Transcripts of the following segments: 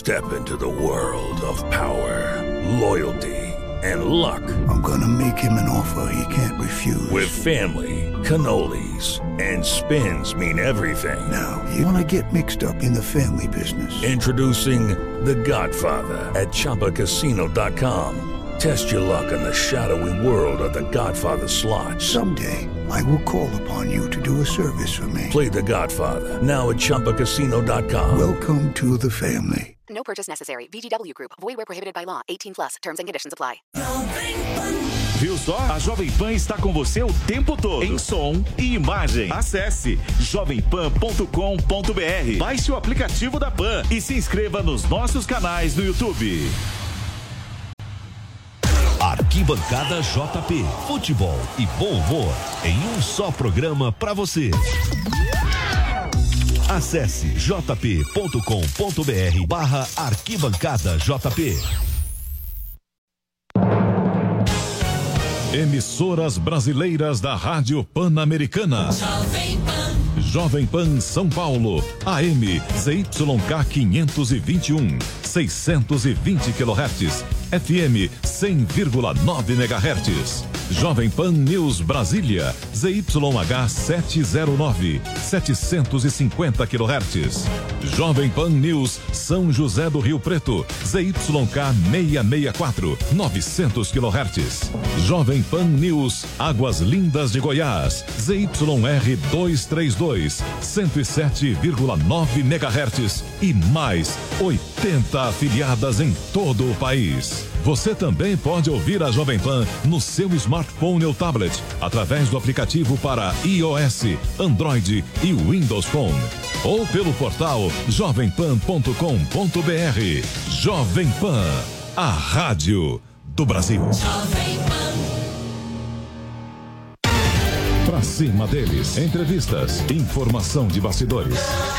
Step into the world of power, loyalty, and luck. I'm gonna make him an offer he can't refuse. With family, cannolis, and spins mean everything. Now, you wanna get mixed up in the family business. Introducing The Godfather at ChumbaCasino.com. Test your luck in the shadowy world of The Godfather slot. Someday, I will call upon you to do a service for me. Play The Godfather now at ChumbaCasino.com. Welcome to the family. No purchase necessary. VGW Group. Void where prohibited by law. 18+. Terms and conditions apply. Viu só? A Jovem Pan está com você o tempo todo, em som e imagem. Acesse jovempan.com.br. Baixe o aplicativo da Pan e se inscreva nos nossos canais no YouTube. Arquibancada JP. Futebol e bom humor em um só programa para você. Acesse jp.com.br/arquibancada JP. Emissoras brasileiras da Rádio Pan-Americana. Jovem Pan São Paulo, AM ZYK 521, 620 kHz, FM 100,9 MHz. Jovem Pan News Brasília, ZYH 709, 750 kHz. Jovem Pan News São José do Rio Preto, ZYK 664, 900 kHz. Jovem Pan News Águas Lindas de Goiás, ZYR 232, 107,9 MHz e mais 80 afiliadas em todo o país. Você também pode ouvir a Jovem Pan no seu smartphone ou tablet, através do aplicativo para iOS, Android e Windows Phone. Ou pelo portal jovempan.com.br. Jovem Pan, a rádio do Brasil. Pra cima deles, entrevistas, informação de bastidores.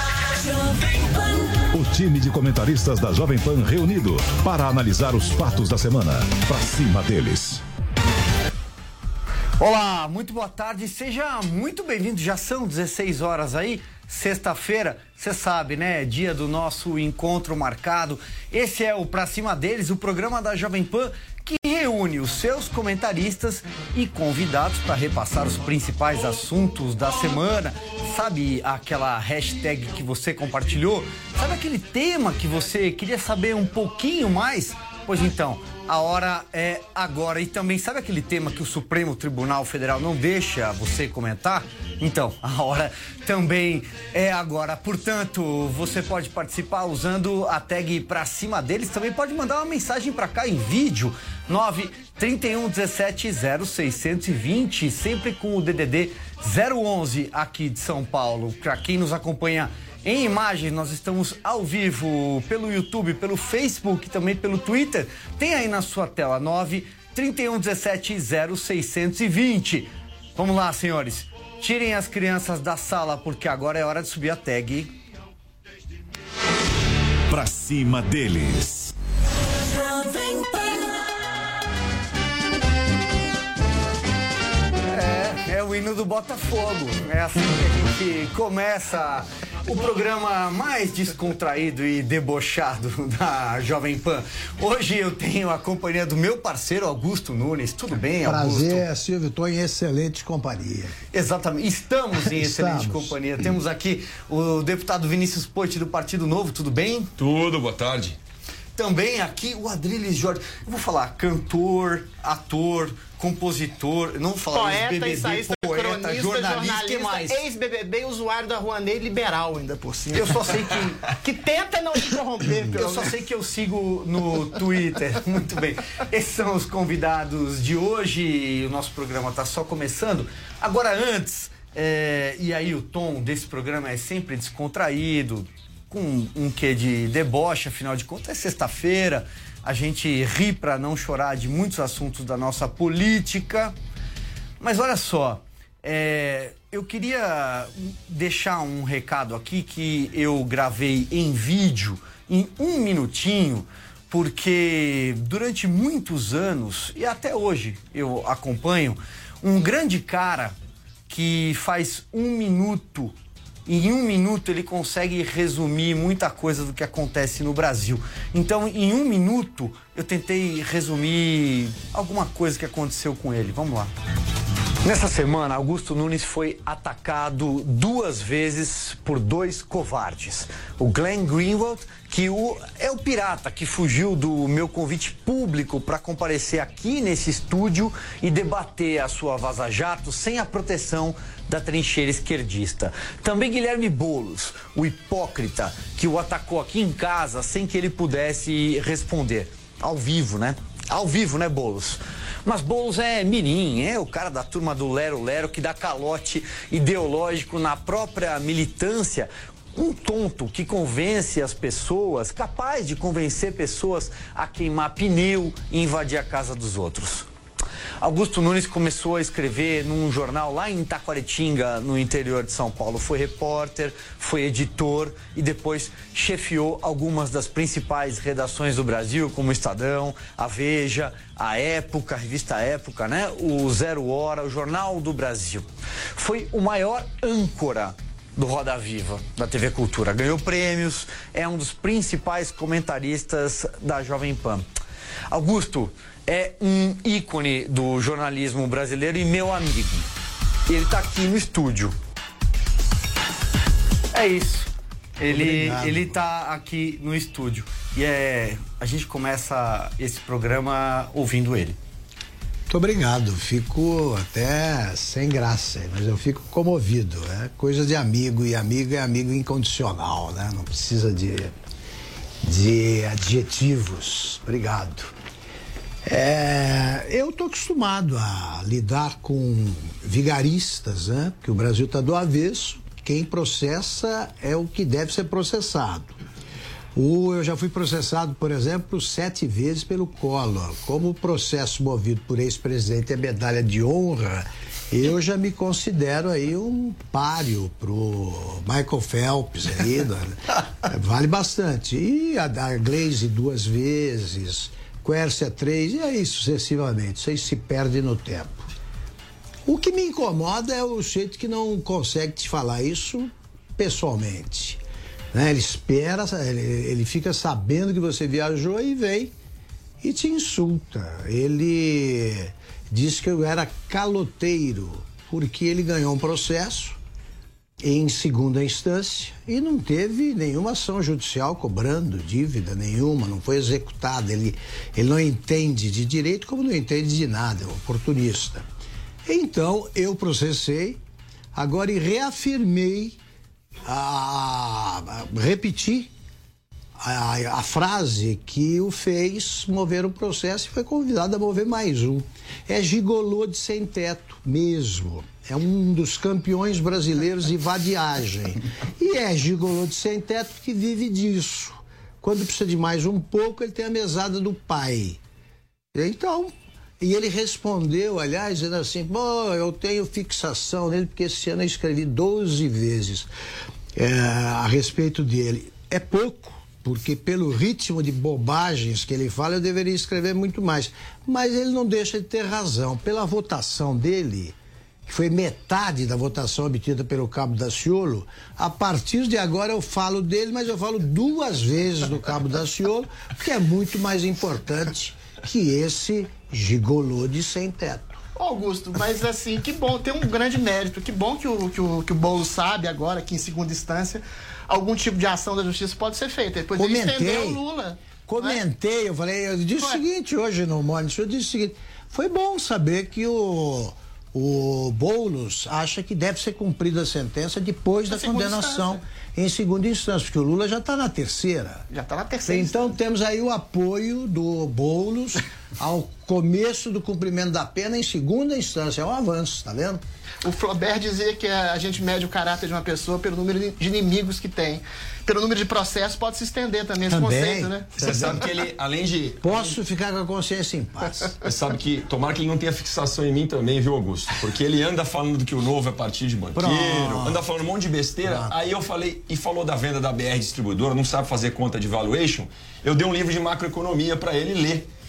O time de comentaristas da Jovem Pan reunido para analisar os fatos da semana. Pra cima deles. Olá, muito boa tarde, seja muito bem-vindo. Já são 16 horas aí, sexta-feira, você sabe, né? Dia do nosso encontro marcado. Esse é o Pra Cima Deles, o programa da Jovem Pan que reúne os seus comentaristas e convidados para repassar os principais assuntos da semana. Sabe aquela hashtag que você compartilhou? Sabe aquele tema que você queria saber um pouquinho mais? Pois então, a hora é agora. E também, sabe aquele tema que o Supremo Tribunal Federal não deixa você comentar? Então, a hora também é agora. Portanto, você pode participar usando a tag Pra Cima Deles. Também pode mandar uma mensagem pra cá em vídeo. 931170620, sempre com o DDD 011 aqui de São Paulo. Pra quem nos acompanha em imagens, nós estamos ao vivo pelo YouTube, pelo Facebook, também pelo Twitter. Tem aí na sua tela 931170620. Vamos lá, senhores. Tirem as crianças da sala, porque agora é hora de subir a tag. Pra Cima Deles. É o hino do Botafogo. É assim que a gente começa o programa mais descontraído e debochado da Jovem Pan. Hoje eu tenho a companhia do meu parceiro Augusto Nunes. Tudo bem, Augusto? Prazer, Silvio. Estou em excelente companhia. Exatamente. Estamos em excelente companhia. Temos aqui o deputado Vinícius Poit do Partido Novo. Tudo bem? Tudo, boa tarde. Também aqui o Adriles Jorge. Eu vou falar cantor, ator, compositor, não vou falar poeta, ex-BBB, poeta, jornalista, que mais? Ex-BBB e usuário da Rouanet liberal ainda por cima. Eu só sei que tenta não se corromper. Eu só sei que eu sigo no Twitter. Muito bem. Esses são os convidados de hoje. O nosso programa está só começando. Agora, antes, e aí o tom desse programa é sempre descontraído, com um quê de deboche, afinal de contas é sexta-feira, a gente ri para não chorar de muitos assuntos da nossa política, mas olha só, eu queria deixar um recado aqui que eu gravei em vídeo, em 1 minutinho, porque durante muitos anos, e até hoje eu acompanho, um grande cara que faz 1 minuto em 1 minuto ele consegue resumir muita coisa do que acontece no Brasil. Então, em 1 minuto, eu tentei resumir alguma coisa que aconteceu com ele. Vamos lá. Nessa semana, Augusto Nunes foi atacado 2 vezes por 2 covardes. O Glenn Greenwald, que é o pirata que fugiu do meu convite público para comparecer aqui nesse estúdio e debater a sua vaza-jato sem a proteção da trincheira esquerdista. Também Guilherme Boulos, o hipócrita que o atacou aqui em casa sem que ele pudesse responder. Ao vivo, né? Ao vivo, né, Boulos? Mas Boulos é mirim, é o cara da turma do Lero Lero que dá calote ideológico na própria militância. Um tonto que convence as pessoas, capaz de convencer pessoas a queimar pneu e invadir a casa dos outros. Augusto Nunes começou a escrever num jornal lá em Taquaritinga, no interior de São Paulo. Foi repórter, foi editor e depois chefiou algumas das principais redações do Brasil, como o Estadão, a Veja, a Época, a revista Época, né? O Zero Hora, o Jornal do Brasil. Foi o maior âncora do Roda Viva, da TV Cultura. Ganhou prêmios, é um dos principais comentaristas da Jovem Pan. Augusto é um ícone do jornalismo brasileiro e meu amigo. Ele está aqui no estúdio. É isso. Ele tá aqui no estúdio. E a gente começa esse programa ouvindo ele. Muito obrigado. Fico até sem graça, mas eu fico comovido. É coisa de amigo, e amigo é amigo incondicional, né? Não precisa de adjetivos. Obrigado. Eu estou acostumado a lidar com vigaristas, né? Porque o Brasil está do avesso. Quem processa é o que deve ser processado. Eu já fui processado, por exemplo, 7 vezes pelo Collor. Como o processo movido por ex-presidente é medalha de honra, eu já me considero aí um páreo pro Michael Phelps aí, vale bastante. E a Glaze 2 vezes, Quércia 3, e aí sucessivamente. Vocês se perdem no tempo. O que me incomoda é o jeito que não consegue te falar isso pessoalmente. Né? Ele espera, ele fica sabendo que você viajou e vem e te insulta. Ele diz que eu era caloteiro porque ele ganhou um processo em segunda instância e não teve nenhuma ação judicial cobrando dívida nenhuma, não foi executada. Ele não entende de direito como não entende de nada, é um oportunista. Então eu processei, agora e reafirmei, repeti a frase que o fez mover o processo e foi convidado a mover mais um. É gigolô de sem teto mesmo. É um dos campeões brasileiros de vadiagem. E é gigolô de sem teto que vive disso. Quando precisa de mais um pouco, ele tem a mesada do pai. Então, e ele respondeu, aliás, dizendo assim, eu tenho fixação nele, porque esse ano eu escrevi 12 vezes a respeito dele. É pouco, porque pelo ritmo de bobagens que ele fala, eu deveria escrever muito mais. Mas ele não deixa de ter razão. Pela votação dele, que foi metade da votação obtida pelo Cabo Daciolo, a partir de agora eu falo dele, mas eu falo 2 vezes do Cabo Daciolo, porque é muito mais importante que esse gigolô de sem teto. Augusto, mas assim, que bom, tem um grande mérito, que bom que o Boulos sabe agora que em segunda instância algum tipo de ação da justiça pode ser feita. Depois ele estendeu o Lula. Comentei, eu disse o seguinte hoje no Morning Show, eu disse o seguinte, foi bom saber que o Boulos acha que deve ser cumprida a sentença depois da condenação em segunda instância, porque o Lula já está na terceira. Já está na terceira. Então temos aí o apoio do Boulos ao começo do cumprimento da pena em segunda instância. É um avanço, tá vendo? O Flaubert dizia que a gente mede o caráter de uma pessoa pelo número de inimigos que tem. Pelo número de processos pode se estender também esse conceito, né? Você sabe que ele, além de... Posso ficar com a consciência em paz. Você sabe que, tomara que ele não tenha fixação em mim também, viu, Augusto? Porque ele anda falando que o Novo é partido de banqueiro, anda falando um monte de besteira. Aí eu falei, e falou da venda da BR Distribuidora, não sabe fazer conta de valuation. Eu dei um livro de macroeconomia para ele ler.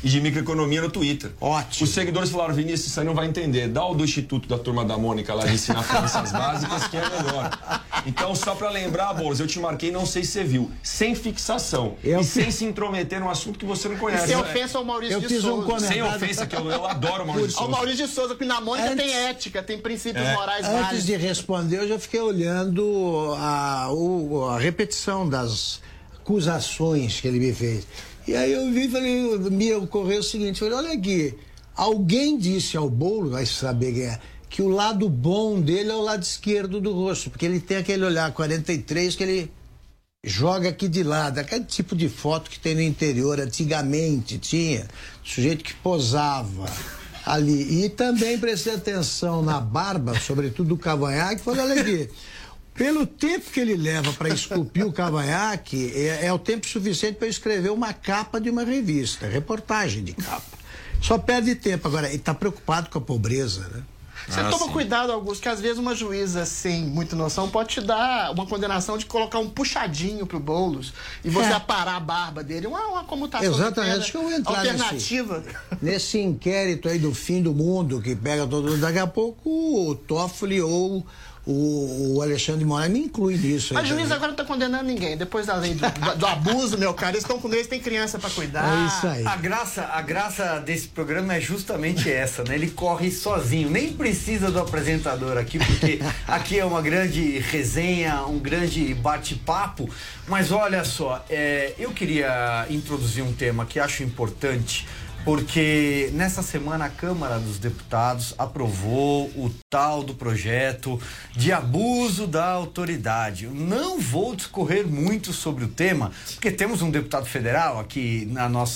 e de microeconomia no Twitter. Ótimo. Os seguidores falaram, Vinícius, isso aí não vai entender. Dá o do Instituto da Turma da Mônica lá de ensinar crianças básicas, que é melhor. Então, só pra lembrar, Boulos, eu te marquei, não sei se você viu, sem fixação e sem se intrometer num assunto que você não conhece. Sem ofensa ao Maurício de Souza. Sem ofensa, que eu adoro o Maurício de Souza. O Maurício de Souza, porque na Mônica tem ética, tem princípios morais válidos. Antes de responder, eu já fiquei olhando a repetição das acusações que ele me fez. E aí eu vi e falei, me ocorreu o seguinte, falei, olha aqui, alguém disse ao Boulos, vai saber quem é, que o lado bom dele é o lado esquerdo do rosto, porque ele tem aquele olhar 43 que ele joga aqui de lado, aquele tipo de foto que tem no interior, antigamente tinha, sujeito que posava ali. E também prestei atenção na barba, sobretudo do cavanhaque, falei, olha aqui, pelo tempo que ele leva para esculpir o cavanhaque, é o tempo suficiente para escrever uma capa de uma revista, reportagem de capa. Só perde tempo. Agora, ele está preocupado com a pobreza, né? Você toma cuidado, Augusto, que às vezes uma juíza sem muita noção pode te dar uma condenação de colocar um puxadinho pro Boulos e você aparar a barba dele. Uma comutação. Exatamente, acho que eu vou entrar alternativa. Nesse inquérito aí do fim do mundo que pega todo mundo. Daqui a pouco o Toffoli ou o Alexandre de Moraes me inclui nisso. A juíza agora não está condenando ninguém. Depois da lei do abuso, meu cara, eles estão com eles, tem criança para cuidar. É isso aí. A graça desse programa é justamente essa, né? Ele corre sozinho, nem precisa do apresentador aqui, porque aqui é uma grande resenha, um grande bate-papo. Mas olha só, eu queria introduzir um tema que acho importante, porque nessa semana a Câmara dos Deputados aprovou o tal do projeto de abuso da autoridade. Eu não vou discorrer muito sobre o tema, porque temos um deputado federal aqui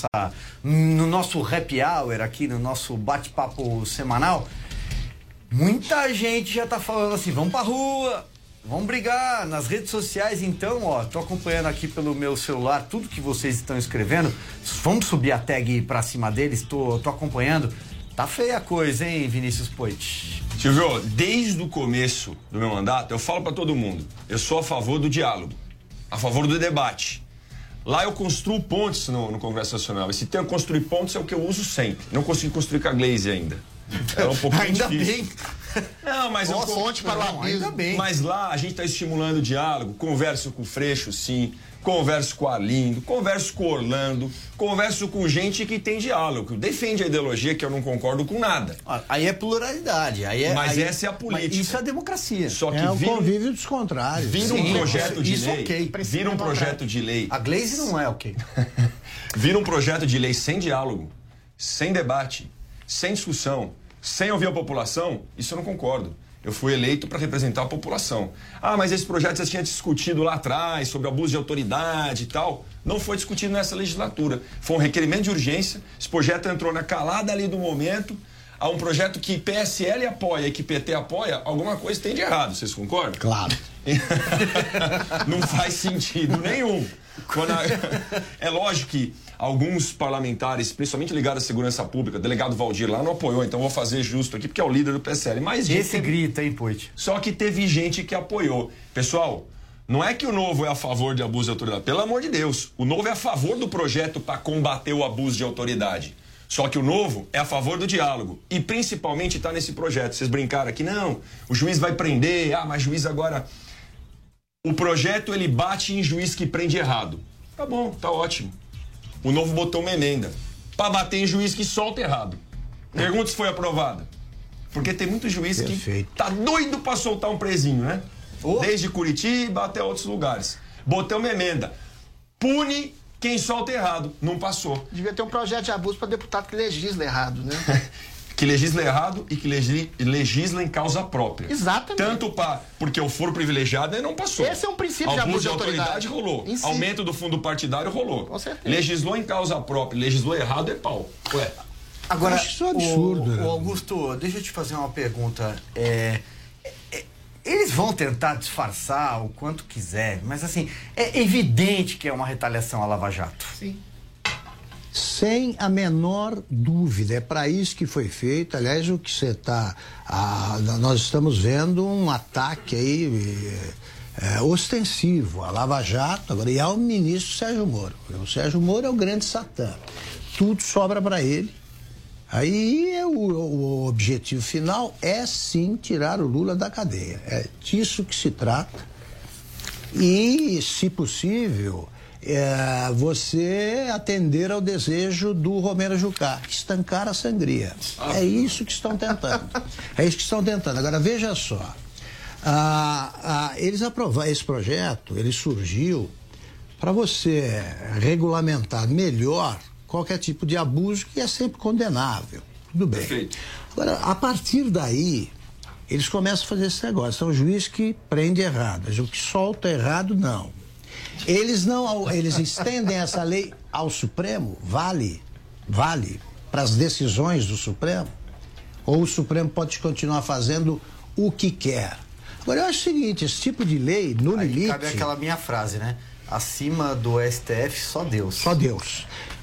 no nosso happy hour, aqui no nosso bate-papo semanal. Muita gente já tá falando assim, vamos pra rua, vamos brigar nas redes sociais. Então, tô acompanhando aqui pelo meu celular tudo que vocês estão escrevendo. Vamos subir a tag pra cima deles, tô acompanhando. Tá feia a coisa, hein, Vinícius Poit? Silvio, desde o começo do meu mandato, eu falo pra todo mundo, eu sou a favor do diálogo, a favor do debate. Lá eu construo pontes no Congresso Nacional. Esse termo construir pontes é o que eu uso sempre. Não consegui construir com a Gleisi ainda. É um pouco ainda difícil. Bem. Não, mas boa fonte para o abismo. Ainda bem. Mas lá a gente está estimulando o diálogo. Converso com o Freixo, sim. Converso com o Arlindo. Converso com o Orlando. Converso com gente que tem diálogo. Defende a ideologia que eu não concordo com nada. Aí é pluralidade. Mas essa é a política. Isso é democracia. Só que o convívio dos contrários. Vira um projeto de lei. Ok. Vira um projeto de lei. A Gleisi não é ok. Vira um projeto de lei sem diálogo, sem debate, sem discussão, sem ouvir a população. Isso eu não concordo. Eu fui eleito para representar a população. Mas esse projeto você tinha discutido lá atrás, sobre abuso de autoridade e tal. Não foi discutido nessa legislatura. Foi um requerimento de urgência. Esse projeto entrou na calada ali do momento. Há um projeto que PSL apoia e que PT apoia, alguma coisa tem de errado. Vocês concordam? Claro. Não faz sentido nenhum. É lógico que alguns parlamentares, principalmente ligados à segurança pública, o delegado Valdir lá não apoiou, então vou fazer justo aqui, porque é o líder do PSL. Mas grita, hein, Poit? Só que teve gente que apoiou. Pessoal, não é que o Novo é a favor de abuso de autoridade. Pelo amor de Deus, o Novo é a favor do projeto para combater o abuso de autoridade. Só que o Novo é a favor do diálogo. E principalmente está nesse projeto. Vocês brincaram aqui, não, o juiz vai prender, mas juiz agora... O projeto, ele bate em juiz que prende errado. Tá bom, tá ótimo. O Novo botou uma emenda para bater em juiz que solta errado. Pergunta se foi aprovada. Porque tem muito juiz que tá doido para soltar um presinho, né? Desde Curitiba até outros lugares. Botei uma emenda. Pune quem solta errado. Não passou. Devia ter um projeto de abuso para deputado que legisla errado, né? Que legisla errado e que legisla em causa própria. Exatamente. Tanto porque eu for privilegiado, ele não passou. Esse é um princípio de abuso de autoridade. Rolou. Aumento do fundo partidário rolou. Com certeza. Legislou em causa própria, legislou errado é pau. Ué. Agora, acho isso um absurdo. Augusto, deixa eu te fazer uma pergunta. Eles vão tentar disfarçar o quanto quiser, mas assim, é evidente que é uma retaliação à Lava Jato. Sim. Sem a menor dúvida, é para isso que foi feito. Aliás, o que você está... nós estamos vendo um ataque aí ostensivo à Lava Jato agora, e ao ministro Sérgio Moro. O Sérgio Moro é o grande satã. tudo sobra para ele. Aí o objetivo final é sim tirar o Lula da cadeia. É disso que se trata. E, se possível, você atender ao desejo do Romero Jucá, estancar a sangria. É isso que estão tentando. Agora, veja só. Eles aprovaram esse projeto, ele surgiu para você regulamentar melhor qualquer tipo de abuso que é sempre condenável. Tudo bem. Perfeito. Agora, a partir daí, eles começam a fazer esse negócio. São o juiz que prende errado, o que solta errado, não. Eles estendem essa lei ao Supremo? Vale para as decisões do Supremo? Ou o Supremo pode continuar fazendo o que quer? Agora, eu acho o seguinte, esse tipo de lei, no limite... Cabe aquela minha frase, né? Acima do STF, só Deus. Só Deus.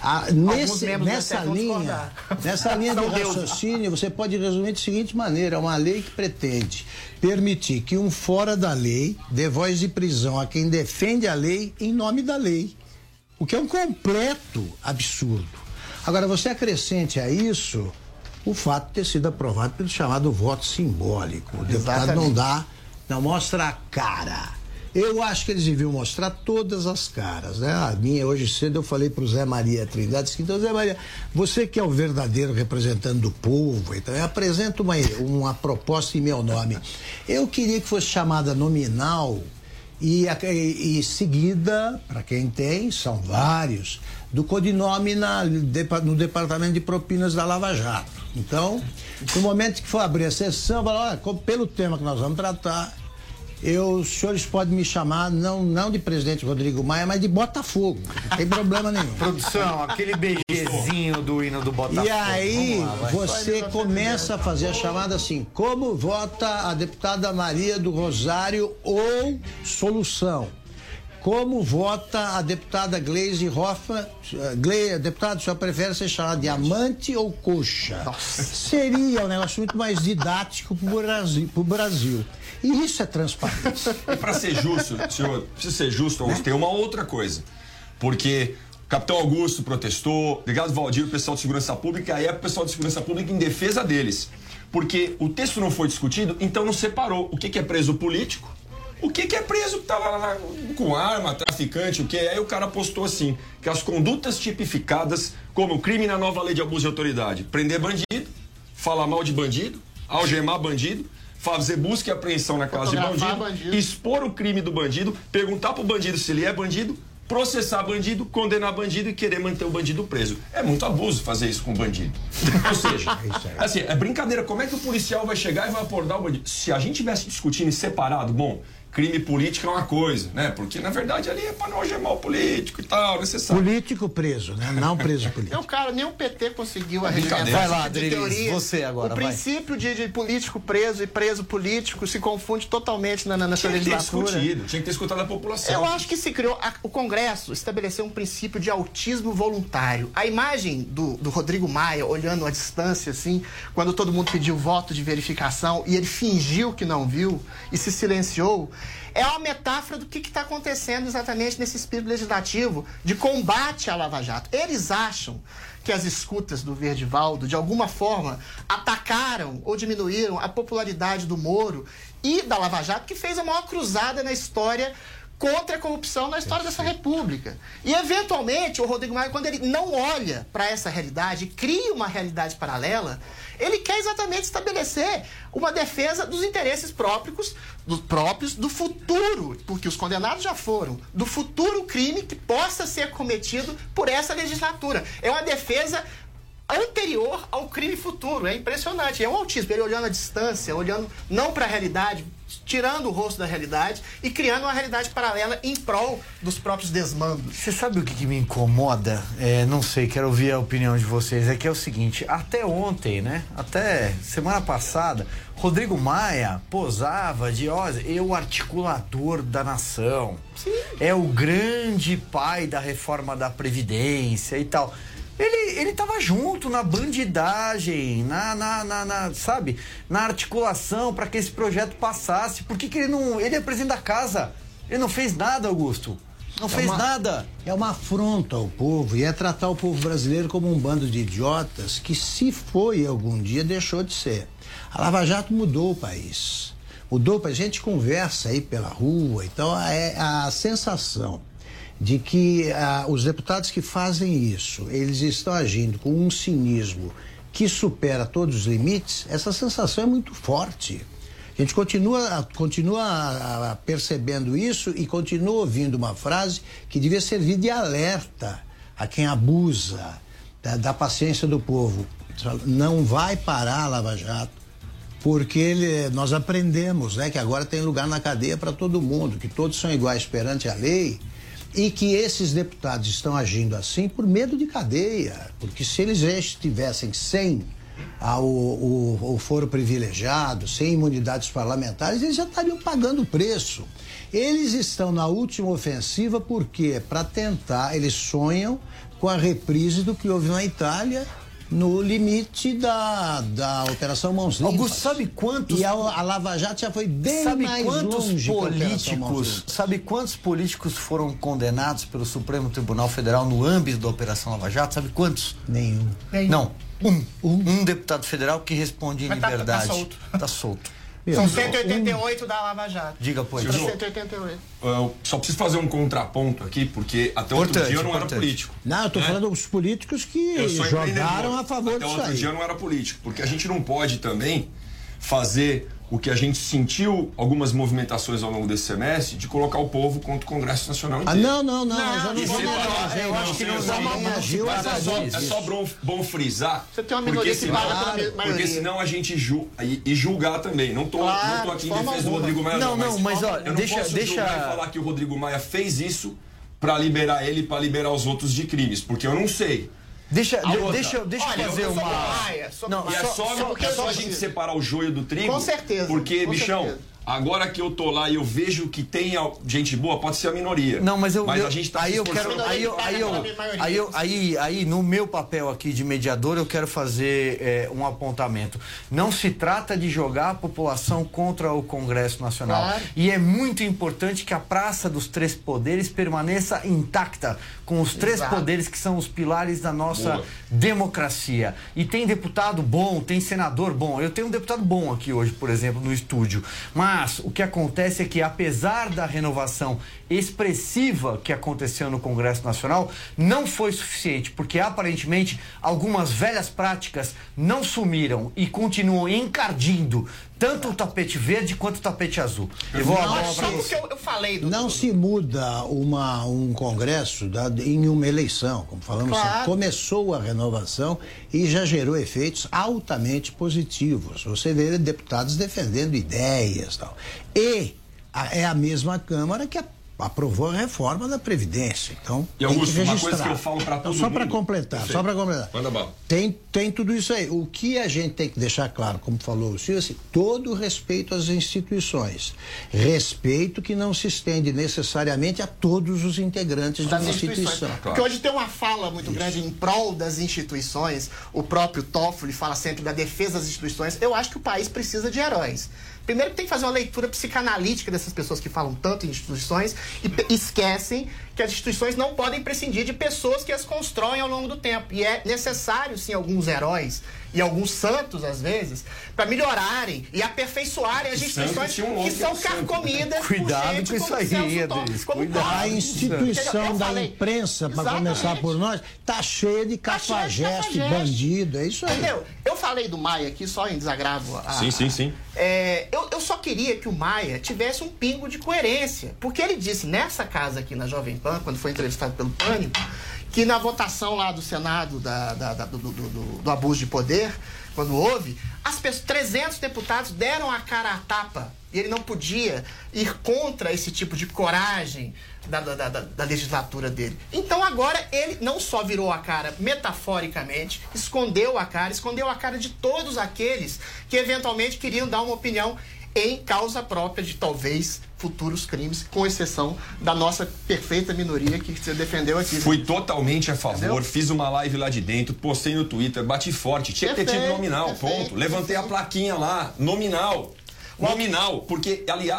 Nessa linha de raciocínio, você pode resumir da seguinte maneira: é uma lei que pretende permitir que um fora da lei dê voz de prisão a quem defende a lei em nome da lei, o que é um completo absurdo. Agora, você acrescente a isso o fato de ter sido aprovado pelo chamado voto simbólico. O deputado não mostra a cara. Eu acho que eles deviam mostrar todas as caras, né? A minha, hoje cedo, eu falei pro Zé Maria Trindade, então, Zé Maria, você que é o verdadeiro representante do povo, então eu apresento uma proposta em meu nome. Eu queria que fosse chamada nominal e seguida, para quem tem, são vários, do codinome no Departamento de Propinas da Lava Jato. Então, no momento que for abrir a sessão, olha, pelo tema que nós vamos tratar, os senhores podem me chamar não de presidente Rodrigo Maia, mas de Botafogo. Não tem problema nenhum. Produção, aquele beijezinho do hino do Botafogo. E aí você começa a fazer a chamada assim: como vota a deputada Maria do Rosário ou solução? Como vota a deputada Gleisi Hoffmann? Deputado, o senhor prefere ser chamado de amante ou coxa? Nossa. Seria um negócio muito mais didático pro Brasil. E isso é transparência. E para ser justo, senhor, precisa ser justo, tem uma outra coisa. Porque o capitão Augusto protestou, delegado Valdir, o pessoal de segurança pública, aí é o pessoal de segurança pública em defesa deles. Porque o texto não foi discutido, então não separou o que é preso político, o que é preso que tá lá com arma, traficante, o que? Aí o cara postou assim, que as condutas tipificadas como crime na nova lei de abuso de autoridade: prender bandido, falar mal de bandido, algemar bandido, fazer busca e apreensão na casa de bandido, expor o crime do bandido, perguntar pro bandido se ele é bandido, processar bandido, condenar bandido e querer manter o bandido preso. É muito abuso fazer isso com o bandido. Ou seja, assim, é brincadeira. Como é que o policial vai chegar e vai abordar o bandido? Se a gente estivesse discutindo em separado, bom, crime político é uma coisa, né? Porque, na verdade, ali é para não algemar o político e tal, necessário. Político preso, né? Não preso político. Cara, nem o PT conseguiu arregimentar. Vai lá, Adriles, você agora, o princípio de político preso e preso político se confunde totalmente nessa legislatura. Tinha que ter escutado a população. Eu acho que se criou, o Congresso estabeleceu um princípio de autismo voluntário. A imagem do Rodrigo Maia olhando à distância, assim, quando todo mundo pediu voto de verificação e ele fingiu que não viu e se silenciou, é uma metáfora do que está acontecendo exatamente nesse espírito legislativo de combate à Lava Jato. Eles acham que as escutas do Verdivaldo, de alguma forma, atacaram ou diminuíram a popularidade do Moro e da Lava Jato, que fez a maior cruzada na história contra a corrupção na história dessa república. E, eventualmente, o Rodrigo Maia, quando ele não olha para essa realidade, cria uma realidade paralela, ele quer exatamente estabelecer uma defesa dos interesses próprios do futuro, porque os condenados já foram, do futuro crime que possa ser cometido por essa legislatura. É uma defesa anterior ao crime futuro. É impressionante. É um autismo. Ele olhando à distância, olhando não para a realidade, tirando o rosto da realidade e criando uma realidade paralela em prol dos próprios desmandos. Você sabe o que me incomoda? Não sei, quero ouvir a opinião de vocês. É que é o seguinte: até ontem, né? Até semana passada, Rodrigo Maia posava de eu articulador da nação. Sim. É o grande pai da reforma da Previdência e tal. Ele tava junto na bandidagem, sabe, na articulação para que esse projeto passasse. Por que ele não... Ele é presidente da casa, ele não fez nada, Augusto. Não fez nada. É uma afronta ao povo e é tratar o povo brasileiro como um bando de idiotas que, se foi algum dia, deixou de ser. A Lava Jato mudou o país. A gente conversa aí pela rua, então é a sensação de que os deputados que fazem isso, eles estão agindo com um cinismo que supera todos os limites. Essa sensação é muito forte. A gente continua percebendo isso e continua ouvindo uma frase que devia servir de alerta a quem abusa da paciência do povo. Não vai parar a Lava Jato, porque nós aprendemos, né, que agora tem lugar na cadeia para todo mundo, que todos são iguais perante a lei e que esses deputados estão agindo assim por medo de cadeia, porque se eles já estivessem sem o foro privilegiado, sem imunidades parlamentares, eles já estariam pagando o preço. Eles estão na última ofensiva porque, para tentar, eles sonham com a reprise do que houve na Itália no limite da Operação Mãos Limpas. Augusto, sabe quantos... E a Lava Jato já foi bem mais longe que a Operação Mãos Limpas. Sabe quantos políticos foram condenados pelo Supremo Tribunal Federal no âmbito da Operação Lava Jato? Sabe quantos? Nenhum. Não. Um deputado federal que responde em liberdade. Tá solto. São 188 da Lava Jato. Diga, pois. 188. Eu só preciso fazer um contraponto aqui, porque até outro dia eu não era político. Não, eu tô falando dos políticos que jogaram a favor disso aí. Até outro dia eu não era político, porque a gente não pode também fazer o que a gente sentiu algumas movimentações ao longo desse semestre de colocar o povo contra o Congresso Nacional inteiro. Não, eu acho que não agiu. É só bom frisar. Você tem uma minoria que paga pela maioria. Porque senão a gente julgar também. Não tô aqui em defesa do Rodrigo Maia, mas ó, eu não posso julgar e falar que o Rodrigo Maia fez isso para liberar ele, para liberar os outros de crimes, porque eu não sei. Deixa eu fazer uma... É só a gente separar o joio do trigo. Com certeza. Porque, bichão, agora que eu tô lá e eu vejo que tem gente boa, pode ser a minoria. Não, mas a gente tá aí eu quero, aí no meu papel aqui de mediador eu quero fazer um apontamento. Não se trata de jogar a população contra o Congresso Nacional. Claro. E é muito importante que a Praça dos Três Poderes permaneça intacta, com os três poderes que são os pilares da nossa democracia. E tem deputado bom, tem senador bom. Eu tenho um deputado bom aqui hoje, por exemplo, no estúdio. Mas o que acontece é que, apesar da renovação expressiva que aconteceu no Congresso Nacional, não foi suficiente, porque aparentemente algumas velhas práticas não sumiram e continuam encardindo tanto o tapete verde quanto o tapete azul. Eu falei do... Não se muda um Congresso em uma eleição, como falamos. Claro. Começou a renovação e já gerou efeitos altamente positivos. Você vê deputados defendendo ideias e tal. E é a mesma Câmara que aprovou a reforma da Previdência. Então, e Augusto, uma coisa que eu falo para todo mundo. Só para completar. Manda bala. Tem tudo isso aí. O que a gente tem que deixar claro, como falou o Silvio, assim, todo respeito às instituições. Respeito que não se estende necessariamente a todos os integrantes da instituição. Claro. Porque hoje tem uma fala muito grande em prol das instituições. O próprio Toffoli fala sempre da defesa das instituições. Eu acho que o país precisa de heróis. Primeiro que tem que fazer uma leitura psicanalítica dessas pessoas que falam tanto em instituições e esquecem que as instituições não podem prescindir de pessoas que as constroem ao longo do tempo. E é necessário, sim, alguns heróis e alguns santos, às vezes, para melhorarem e aperfeiçoarem as instituições que são carcomidas. Cuidado com isso aí, Edris. A instituição da imprensa, para começar por nós, tá cheia de cafajeste, bandido, é isso aí. Entendeu? Eu falei do Maia aqui só em desagravo. Sim. Eu só queria que o Maia tivesse um pingo de coerência, porque ele disse nessa casa aqui na Jovem Pan, quando foi entrevistado pelo Pânico, que na votação lá do Senado do abuso de poder, quando houve, 300 deputados deram a cara à tapa e ele não podia ir contra esse tipo de coragem da legislatura dele. Então agora ele não só virou a cara metaforicamente, escondeu a cara de todos aqueles que eventualmente queriam dar uma opinião em causa própria de talvez futuros crimes, com exceção da nossa perfeita minoria que você defendeu aqui. Fui totalmente a favor, entendeu? Fiz uma live lá de dentro, postei no Twitter, bati forte, tinha que ter tido nominal, ponto. Levantei a plaquinha lá, nominal, porque, aliás,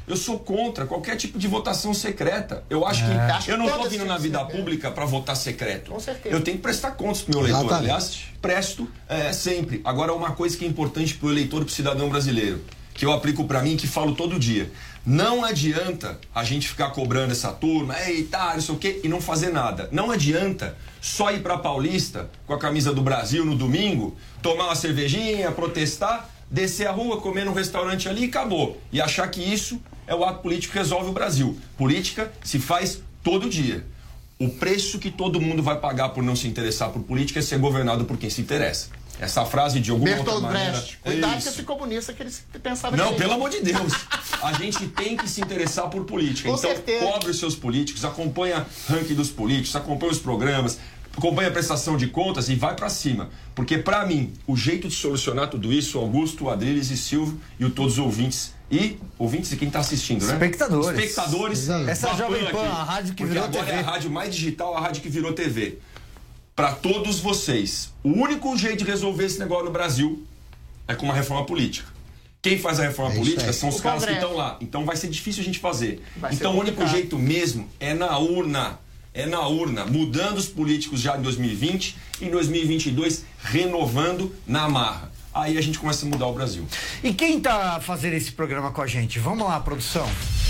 Eu sou contra qualquer tipo de votação secreta. Eu acho que eu não estou vindo na vida pública para votar secreto. Com certeza. Eu tenho que prestar contas pro meu eleitor. Aliás, presto sempre. Agora, uma coisa que é importante pro eleitor e pro cidadão brasileiro, que eu aplico para mim, que falo todo dia. Não adianta a gente ficar cobrando essa turma, eita, não sei o quê, e não fazer nada. Não adianta só ir pra Paulista com a camisa do Brasil no domingo, tomar uma cervejinha, protestar, descer a rua, comer num restaurante ali e acabou. E achar que isso é o ato político que resolve o Brasil. Política se faz todo dia. O preço que todo mundo vai pagar por não se interessar por política é ser governado por quem se interessa. Essa frase de alguma outra maneira... Brecht. Cuidado que esse comunista que eles pensavam... Não, pelo amor de Deus. A gente tem que se interessar por política. Com então, certeza. cobre os seus políticos, acompanha ranking dos políticos, acompanha os programas, acompanha a prestação de contas e vai pra cima. Porque, pra mim, o jeito de solucionar tudo isso, Augusto, Adriles e Silvio e todos os ouvintes e quem tá assistindo, né? Espectadores. Essa Jovem Pan, a rádio que virou agora TV. É a rádio mais digital, a rádio que virou TV. Para todos vocês, o único jeito de resolver esse negócio no Brasil é com uma reforma política. Quem faz a reforma política são os caras que estão lá. Então vai ser difícil a gente fazer. Então o único jeito mesmo é na urna. É na urna, mudando os políticos já em 2020 e em 2022 renovando na marra. Aí a gente começa a mudar o Brasil. E quem tá fazendo esse programa com a gente? Vamos lá, produção.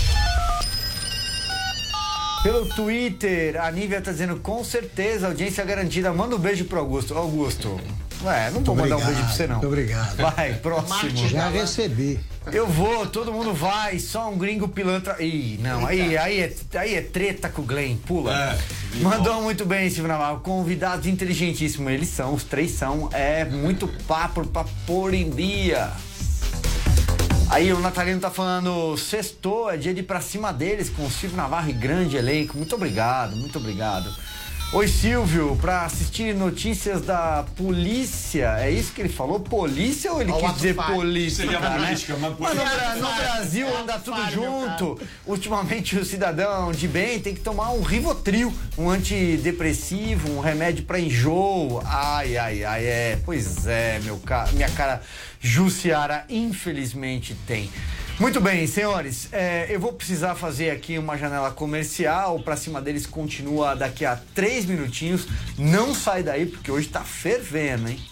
Pelo Twitter, a Nívia tá dizendo, com certeza, audiência garantida. Manda um beijo pro Augusto. Augusto, não vou mandar um beijo pra você, não. Muito obrigado. Vai, próximo. Já recebi. Eu vou, todo mundo vai, só um gringo pilantra. Ih, não, aí é treta com o Glenn, pula. Mandou muito bem, Silvio Navarro. Convidados inteligentíssimos, eles são, os três são. É muito papo pra pôr em dia. Aí o Natalino tá falando, sextou, é dia de ir pra cima deles, com o Silvio Navarro e grande elenco. Muito obrigado, muito obrigado. Oi, Silvio, pra assistir notícias da polícia, é isso que ele falou? Polícia ou ele quis dizer polícia? Seria política, né? Mas no Brasil anda tudo junto. Ultimamente o cidadão de bem tem que tomar um Rivotril, um antidepressivo, um remédio pra enjoo. Ai, pois é, minha cara Jussiara, infelizmente tem. Muito bem, senhores, eu vou precisar fazer aqui uma janela comercial. Pra cima deles continua daqui a 3 minutinhos. Não sai daí, porque hoje tá fervendo, hein?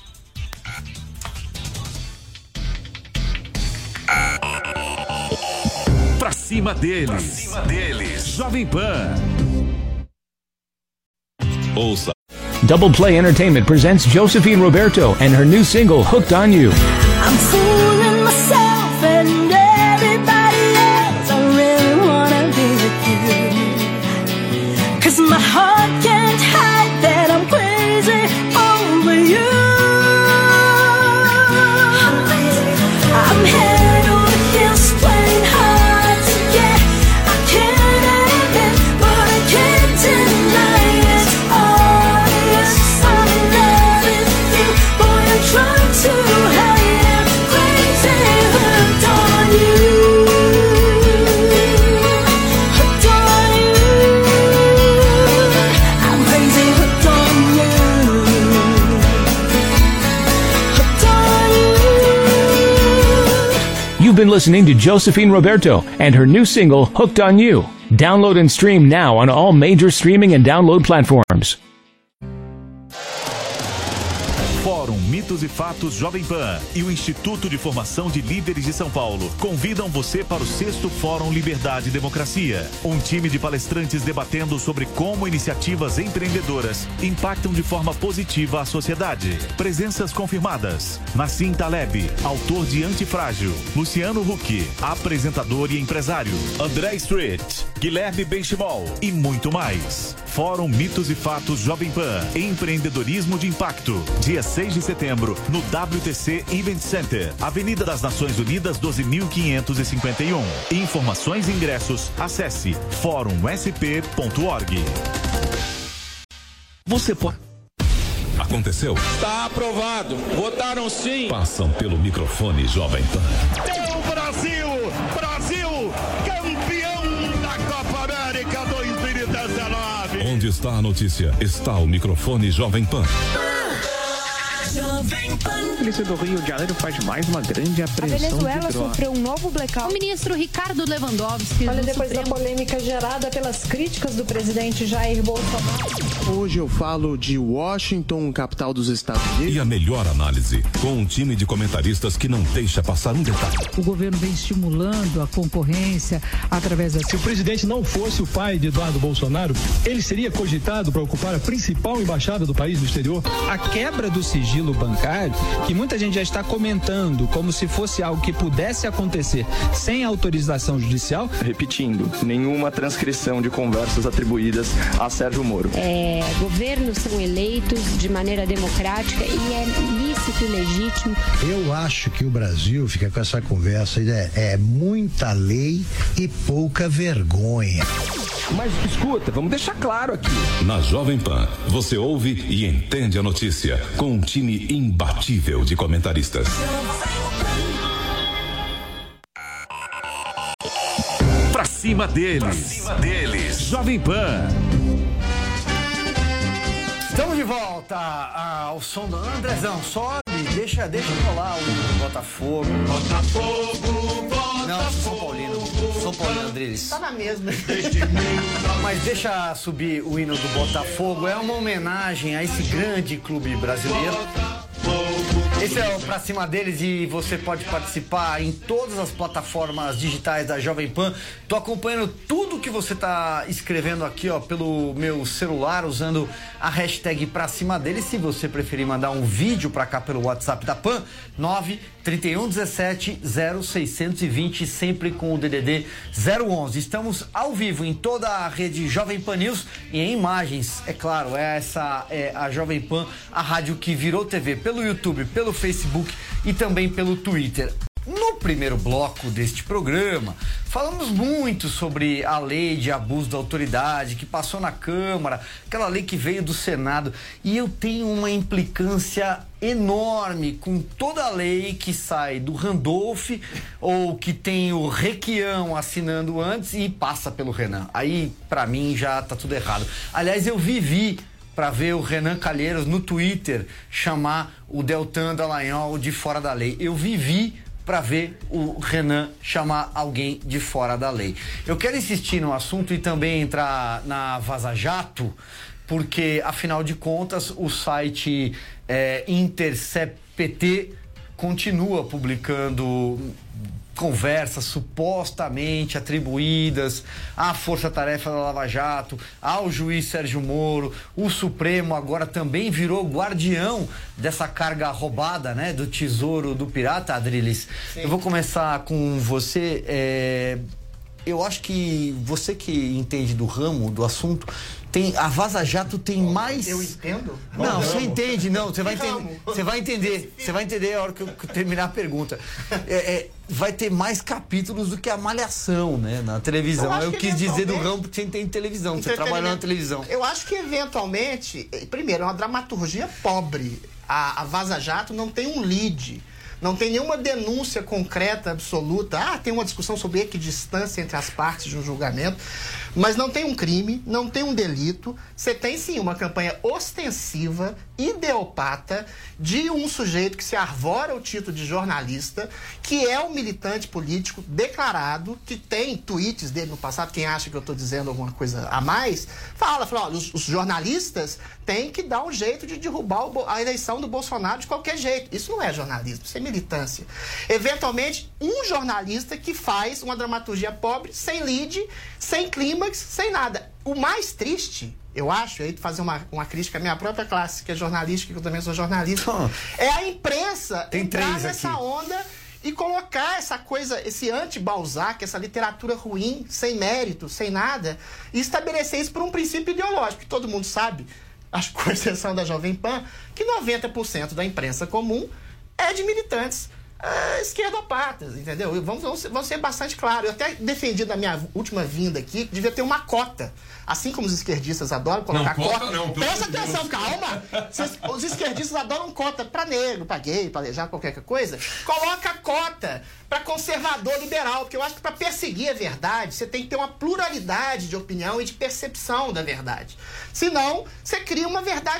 Pra cima deles. Jovem Pan. Ouça. Double Play Entertainment presents Josephine Roberto and her new single, Hooked on You. I'm fooling myself and everybody else. I really wanna be with you. 'Cause my heart can't hide that I'm crazy over you. I'm head over heels playing hard to get. I can't admit, but I can't deny it. Obvious, I'm in love with you. Boy, I'm trying to hide it. Crazy, hooked on you. Hooked on you. I'm crazy, hooked on you. Hooked on you. You've been listening to Josephine Roberto and her new single, Hooked on You. Download and stream now on all major streaming and download platforms. Fórum Mitos e Fatos Jovem Pan e o Instituto de Formação de Líderes de São Paulo convidam você para o 6º Fórum Liberdade e Democracia. Um time de palestrantes debatendo sobre como iniciativas empreendedoras impactam de forma positiva a sociedade. Presenças confirmadas: Nassim Taleb, autor de Antifrágil; Luciano Huck, apresentador e empresário; André Street, Guilherme Benchimol e muito mais. Fórum Mitos e Fatos Jovem Pan, empreendedorismo de impacto. Dia 6 de setembro, no WTC Event Center, Avenida das Nações Unidas, 12.551. Informações e ingressos, acesse forumsp.org. Você pode... Aconteceu? Está aprovado. Votaram sim. Passam pelo microfone, Jovem Pan. Deu Brasil! Brasil! Campeão da Copa América 2019! Onde está a notícia? Está o microfone Jovem Pan. A polícia do Rio de Janeiro faz mais uma grande apreensão de drogas. Sofreu um novo blackout. O ministro Ricardo Lewandowski. Olha, depois da polêmica gerada pelas críticas do presidente Jair Bolsonaro. Hoje eu falo de Washington, capital dos Estados Unidos. E a melhor análise, com um time de comentaristas que não deixa passar um detalhe. O governo vem estimulando a concorrência através da... Se o presidente não fosse o pai de Eduardo Bolsonaro, ele seria cogitado para ocupar a principal embaixada do país no exterior? A quebra do sigilo bancário, que muita gente já está comentando como se fosse algo que pudesse acontecer sem autorização judicial. Repetindo, nenhuma transcrição de conversas atribuídas a Sérgio Moro. Governos são eleitos de maneira democrática e é lícito e legítimo. Eu acho que o Brasil fica com essa conversa, é muita lei e pouca vergonha. Mas escuta, vamos deixar claro aqui. Na Jovem Pan, você ouve e entende a notícia com um time imbatível de comentaristas. Pra cima deles. Jovem Pan. Estamos de volta ao som do Andrezão. Sobe, deixa rolar o Botafogo. Não, São Paulino. São Paulino, Andriles. Tá na mesma. Mas deixa subir o hino do Botafogo. É uma homenagem a esse grande clube brasileiro. Esse é o Pra Cima Deles e você pode participar em todas as plataformas digitais da Jovem Pan. Tô acompanhando tudo que você tá escrevendo aqui, ó, pelo meu celular, usando a hashtag Pra Cima Deles. Se você preferir mandar um vídeo pra cá pelo WhatsApp da Pan, 931170620, sempre com o DDD 011. Estamos ao vivo em toda a rede Jovem Pan News e em imagens, é claro, essa é a Jovem Pan, a rádio que virou TV, pelo YouTube, pelo Facebook e também pelo Twitter. No primeiro bloco deste programa, falamos muito sobre a lei de abuso da autoridade que passou na Câmara, aquela lei que veio do Senado, e eu tenho uma implicância enorme com toda a lei que sai do Randolph ou que tem o Requião assinando antes e passa pelo Renan. Aí, pra mim, já tá tudo errado. Aliás, eu vivi para ver o Renan Calheiros no Twitter chamar o Deltan Dallagnol de fora da lei. Eu vivi para ver o Renan chamar alguém de fora da lei. Eu quero insistir no assunto e também entrar na Vaza Jato, porque, afinal de contas, o site Intercept continua publicando conversas supostamente atribuídas à força-tarefa da Lava Jato, ao juiz Sérgio Moro. O Supremo agora também virou guardião dessa carga roubada, né, do tesouro do pirata, Adriles. Sim. Eu vou começar com você. Eu acho que você que entende do ramo, do assunto, a Vaza Jato tem mais... Eu entendo? Não, você entende, não, você vai entender a hora que eu terminar a pergunta. Vai ter mais capítulos do que a Malhação, né, na televisão. Eu quis dizer do ramo porque você entende televisão, você trabalha na televisão. Eu acho que, eventualmente, primeiro, é uma dramaturgia pobre. A Vaza Jato não tem um lead. Não tem nenhuma denúncia concreta, absoluta. Tem uma discussão sobre equidistância entre as partes de um julgamento, mas não tem um crime, não tem um delito. Você tem, sim, uma campanha ostensiva, ideopata, de um sujeito que se arvora o título de jornalista, que é um militante político declarado, que tem tweets dele no passado. Quem acha que eu estou dizendo alguma coisa a mais, fala, olha, os jornalistas têm que dar um jeito de derrubar a eleição do Bolsonaro de qualquer jeito. Isso não é jornalismo, isso é militância. Eventualmente, um jornalista que faz uma dramaturgia pobre, sem lead, sem clímax, sem nada. O mais triste, eu acho, aí fazer uma crítica à minha própria classe, que é jornalística, que eu também sou jornalista, é a imprensa entrar nessa onda e colocar essa coisa, esse anti-Balzac, essa literatura ruim, sem mérito, sem nada, e estabelecer isso por um princípio ideológico, que todo mundo sabe, acho que com exceção da Jovem Pan, que 90% da imprensa comum é de militantes esquerdopatas, entendeu? Vamos ser bastante claros. Eu até defendi na minha última vinda aqui que devia ter uma cota. Assim como os esquerdistas adoram colocar cota. Presta atenção, calma! Os esquerdistas adoram cota para negro, para gay, para aleijado, qualquer coisa. Coloca cota para conservador liberal, porque eu acho que para perseguir a verdade, você tem que ter uma pluralidade de opinião e de percepção da verdade. Senão, você cria uma verdade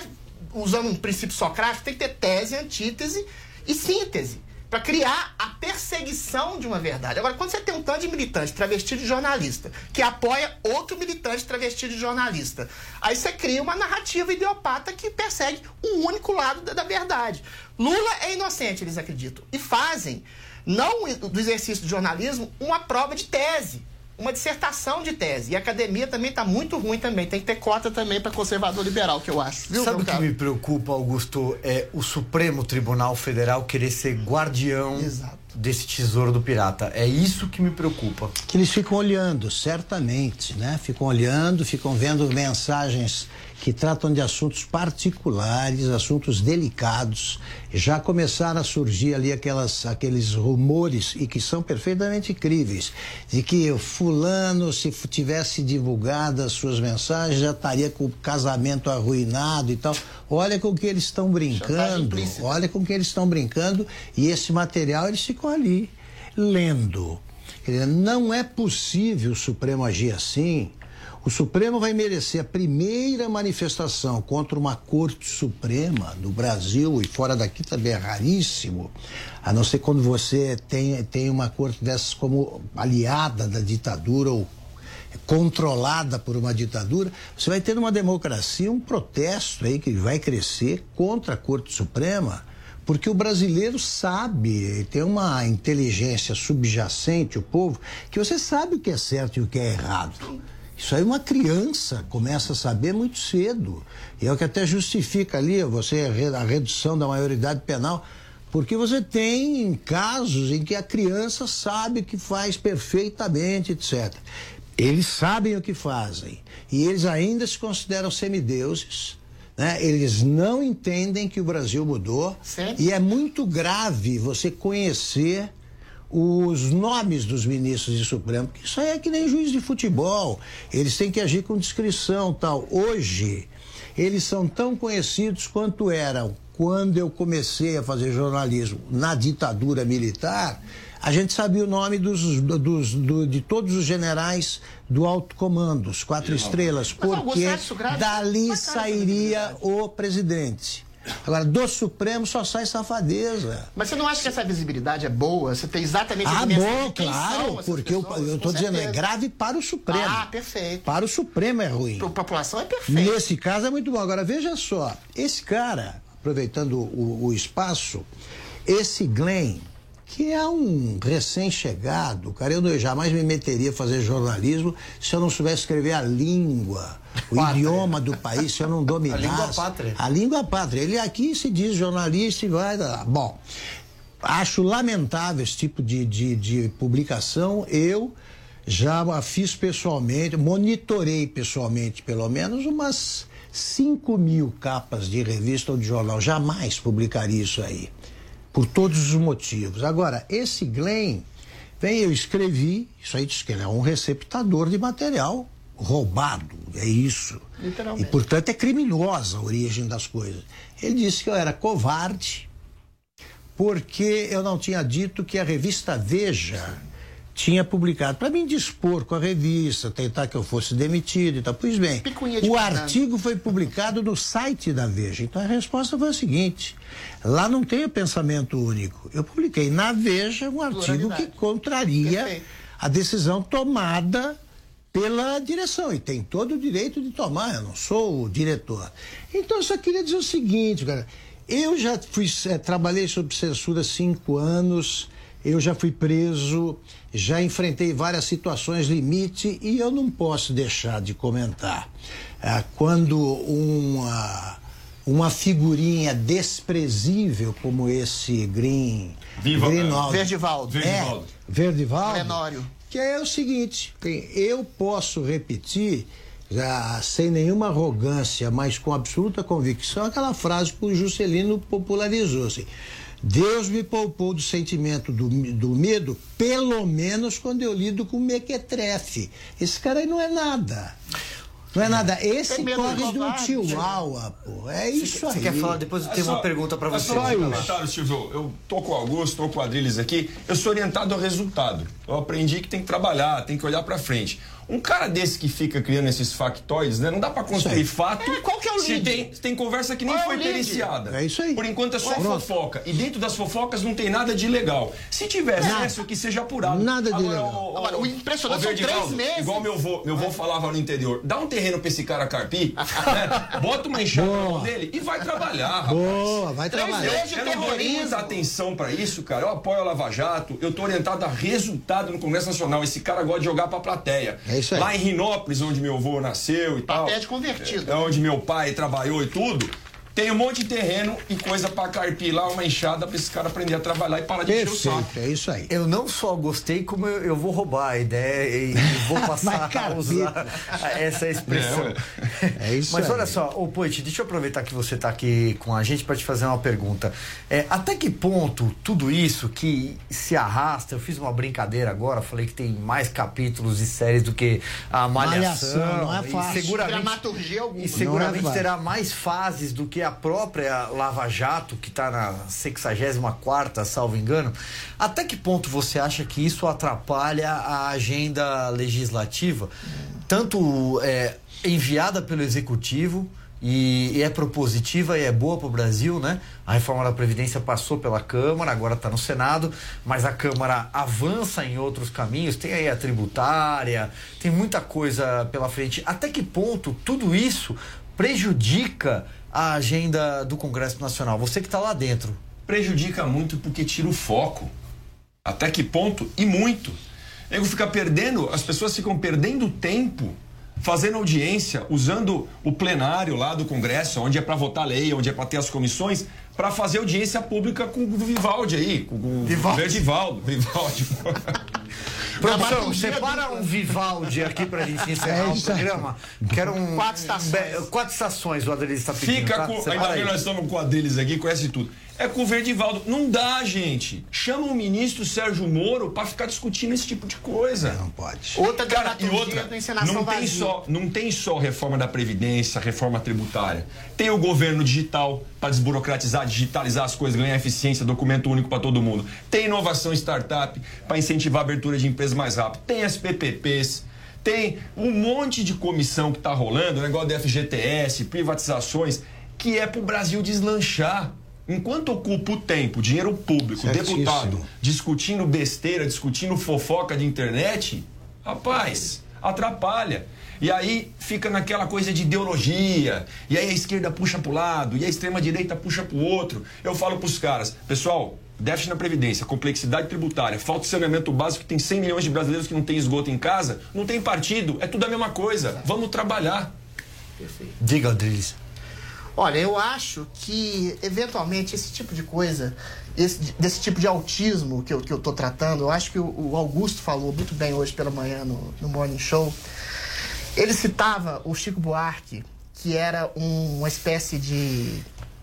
usando um princípio socrático, tem que ter tese, antítese e síntese, para criar a perseguição de uma verdade. Agora, quando você tem um tanto de militante travestido de jornalista que apoia outro militante travestido de jornalista, aí você cria uma narrativa idiopata que persegue um único lado da verdade. Lula é inocente, eles acreditam. E fazem, não do exercício de jornalismo, uma prova de tese, uma dissertação de tese. E a academia também está muito ruim também. Tem que ter cota também para conservador liberal, que eu acho. Viu, sabe o que me preocupa, Augusto? É o Supremo Tribunal Federal querer ser guardião desse tesouro do pirata. É isso que me preocupa. Que eles ficam olhando, certamente, né? Ficam olhando, ficam vendo mensagens que tratam de assuntos particulares, assuntos delicados. Já começaram a surgir ali aqueles rumores, e que são perfeitamente críveis, de que o fulano, se tivesse divulgado as suas mensagens, já estaria com o casamento arruinado e tal. Olha com que eles estão brincando, e esse material eles ficam ali, lendo. Não é possível o Supremo agir assim. O Supremo vai merecer a primeira manifestação contra uma Corte Suprema no Brasil, e fora daqui também é raríssimo, a não ser quando você tem uma corte dessas como aliada da ditadura ou controlada por uma ditadura. Você vai ter numa democracia um protesto aí que vai crescer contra a Corte Suprema, porque o brasileiro sabe, tem uma inteligência subjacente, o povo, que você sabe o que é certo e o que é errado. Isso aí uma criança começa a saber muito cedo. E é o que até justifica ali a redução da maioridade penal, porque você tem casos em que a criança sabe o que faz perfeitamente, etc. Eles sabem o que fazem. E eles ainda se consideram semideuses, né? Eles não entendem que o Brasil mudou. Sim. E é muito grave você conhecer os nomes dos ministros de Supremo, porque isso aí é que nem juiz de futebol, eles têm que agir com discrição, tal. Hoje, eles são tão conhecidos quanto eram quando eu comecei a fazer jornalismo na ditadura militar. A gente sabia o nome de todos os generais do alto comando, os 4 estrelas, porque dali sairia o presidente. Agora, do Supremo só sai safadeza. Mas você não acha que essa visibilidade é boa? Você tem exatamente a bom, claro, porque eu estou dizendo, é grave para o Supremo. Ah, perfeito. Para o Supremo é ruim. Para a população é perfeito. Nesse caso é muito bom. Agora, veja só, esse cara, aproveitando o espaço, esse Glenn, que é um recém-chegado, cara, eu jamais me meteria a fazer jornalismo se eu não soubesse escrever a língua, o idioma do país, se eu não dominasse. A língua pátria. A língua pátria. Ele aqui se diz jornalista e vai... Bom, acho lamentável esse tipo de publicação. Eu já fiz pessoalmente, monitorei pessoalmente pelo menos umas 5.000 capas de revista ou de jornal. Jamais publicaria isso aí. Por todos os motivos. Agora, esse Glenn, eu escrevi, isso aí diz que ele é um receptador de material roubado, é isso. Literalmente. E, portanto, é criminosa a origem das coisas. Ele disse que eu era covarde porque eu não tinha dito que a revista Veja tinha publicado, para me dispor com a revista, tentar que eu fosse demitido e tal. Pois bem, o artigo foi publicado no site da Veja. Então a resposta foi a seguinte: lá não tem o pensamento único. Eu publiquei na Veja um artigo que contraria a decisão tomada pela direção, e tem todo o direito de tomar, eu não sou o diretor. Então eu só queria dizer o seguinte, cara, eu já trabalhei sob censura 5 anos, eu já fui preso, já enfrentei várias situações limite, e eu não posso deixar de comentar quando uma figurinha desprezível como esse Verdivaldo, Lenório, que é o seguinte, eu posso repetir sem nenhuma arrogância, mas com absoluta convicção, aquela frase que o Juscelino popularizou, assim: Deus me poupou do sentimento do medo, pelo menos quando eu lido com mequetrefe. Esse cara aí não é nada. Não é nada. Esse corre do Chihuahua, pô. É isso aí. Você quer falar? Depois eu tenho uma pergunta pra você. Só um comentário, Silvio. Eu tô com o Augusto, tô com o Adriles aqui. Eu sou orientado ao resultado. Eu aprendi que tem que trabalhar, tem que olhar pra frente. Um cara desse que fica criando esses factoides, né? Não dá pra construir fato. Qual que é o lead? Se tem conversa que nem Qual é foi o lead? periciada. É isso aí. Por enquanto é só fofoca. E dentro das fofocas não tem nada de legal. Se tiver excesso, que seja apurado. Nada de Agora, legal. Agora, o impressionante são 3 Verdivaldo, meses. igual meu avô falava no interior, dá um terreno pra esse cara carpir, né? Bota uma enxada na mão dele e vai trabalhar, rapaz. Boa, vai 3 trabalhar. meses de Eu não dou nem muita atenção pra isso, cara. Eu apoio a Lava Jato, eu tô orientado a resultado no Congresso Nacional. Esse cara gosta de jogar pra plateia. É isso aí. Lá em Rinópolis, onde meu avô nasceu e tal. Papel de convertido. É onde meu pai trabalhou e tudo. Tem um monte de terreno e coisa pra carpir lá, uma enxada pra esse cara aprender a trabalhar e parar de encher o saco. Perfeito, é isso aí. Eu não só gostei, como eu vou roubar a ideia e vou passar a usar essa expressão. É isso Mas aí. olha só, Poit, deixa eu aproveitar que você está aqui com a gente para te fazer uma pergunta. Até que ponto tudo isso que se arrasta, eu fiz uma brincadeira agora, falei que tem mais capítulos e séries do que a Malhação. Não é fácil. Dramaturgia alguma. E seguramente Não é terá mais fases do que a própria Lava Jato, que está na 64ª, salvo engano. Até que ponto você acha que isso atrapalha a agenda legislativa? Tanto enviada pelo Executivo, e é propositiva e é boa para o Brasil, né? A reforma da Previdência passou pela Câmara, agora está no Senado, mas a Câmara avança em outros caminhos, tem aí a tributária, tem muita coisa pela frente. Até que ponto tudo isso prejudica a agenda do Congresso Nacional? Você que está lá dentro. Prejudica muito porque tira o foco. Até que ponto? E muito. As pessoas ficam perdendo tempo fazendo audiência, usando o plenário lá do Congresso, onde é para votar lei, onde é para ter as comissões, para fazer audiência pública com o Vivaldi aí, com o Verdivaldo. Vivaldi. Produção, separa um Vivaldi aqui pra gente encerrar o programa. Quero 4 estações. 4 estações o Adriles está pedindo. Fica tá? com. Separa Ainda aí. bem nós estamos com o Adriles aqui, conhece tudo. É com o Verdivaldo. Não dá, gente. Chama o ministro Sérgio Moro pra ficar discutindo esse tipo de coisa. Não pode. Outra Cara, e outra, da encenação não tem só reforma da Previdência, reforma tributária. Tem o governo digital para desburocratizar, digitalizar as coisas, ganhar eficiência, documento único para todo mundo. Tem inovação startup para incentivar a abertura de empresas mais rápido. Tem as PPPs. Tem um monte de comissão que tá rolando, o negócio da FGTS, privatizações, que é pro Brasil deslanchar. Enquanto ocupa o tempo, dinheiro público, Certíssimo. deputado, discutindo besteira, discutindo fofoca de internet, rapaz, atrapalha. E aí fica naquela coisa de ideologia, e aí a esquerda puxa pro lado, e a extrema-direita puxa pro outro. Eu falo pros caras, pessoal, déficit na Previdência, complexidade tributária, falta de saneamento básico, tem 100 milhões de brasileiros que não tem esgoto em casa, não tem partido, é tudo a mesma coisa. Vamos trabalhar. Perfeito. Diga, Adriles. Olha, eu acho que, eventualmente, esse tipo de coisa, desse tipo de autismo que eu tô tratando, eu acho que o Augusto falou muito bem hoje pela manhã no Morning Show. Ele citava o Chico Buarque, que era uma espécie de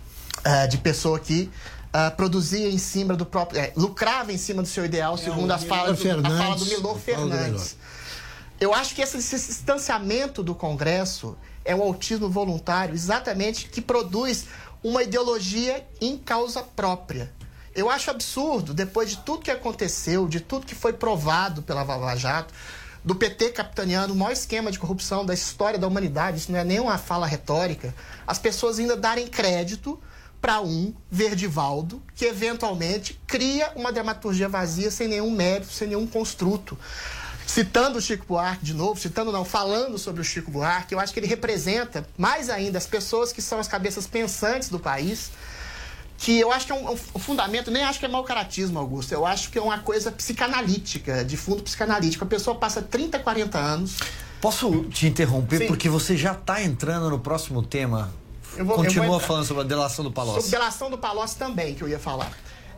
pessoa que produzia em cima do próprio... lucrava em cima do seu ideal, segundo a fala do Milor Fernandes. Eu acho que esse distanciamento do Congresso é um autismo voluntário exatamente que produz uma ideologia em causa própria. Eu acho absurdo, depois de tudo que aconteceu, de tudo que foi provado pela Lava Jato, do PT capitaneando o maior esquema de corrupção da história da humanidade, isso não é nem uma fala retórica, as pessoas ainda darem crédito para um Verdivaldo que eventualmente cria uma dramaturgia vazia sem nenhum mérito, sem nenhum construto. Citando o Chico Buarque de novo, falando sobre o Chico Buarque, eu acho que ele representa mais ainda as pessoas que são as cabeças pensantes do país, que eu acho que é um fundamento, nem acho que é mau caratismo, Augusto, eu acho que é uma coisa psicanalítica, de fundo psicanalítico. A pessoa passa 30, 40 anos... Posso te interromper? Sim. Porque você já está entrando no próximo tema. Continua falando sobre a delação do Palocci. Sobre a delação do Palocci também, que eu ia falar.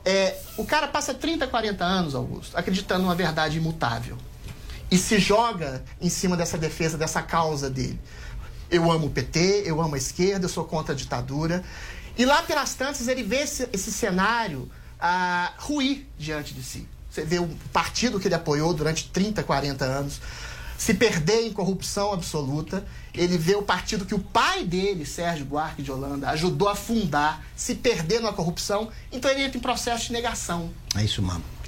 O cara passa 30, 40 anos, Augusto, acreditando numa verdade imutável. E se joga em cima dessa defesa, dessa causa dele. Eu amo o PT, eu amo a esquerda, eu sou contra a ditadura. E lá pelas tantas ele vê esse cenário ruir diante de si. Você vê o partido que ele apoiou durante 30, 40 anos se perder em corrupção absoluta. Ele vê o partido que o pai dele, Sérgio Buarque de Holanda, ajudou a fundar, se perder na corrupção. Então ele entra em processo de negação. É isso mesmo.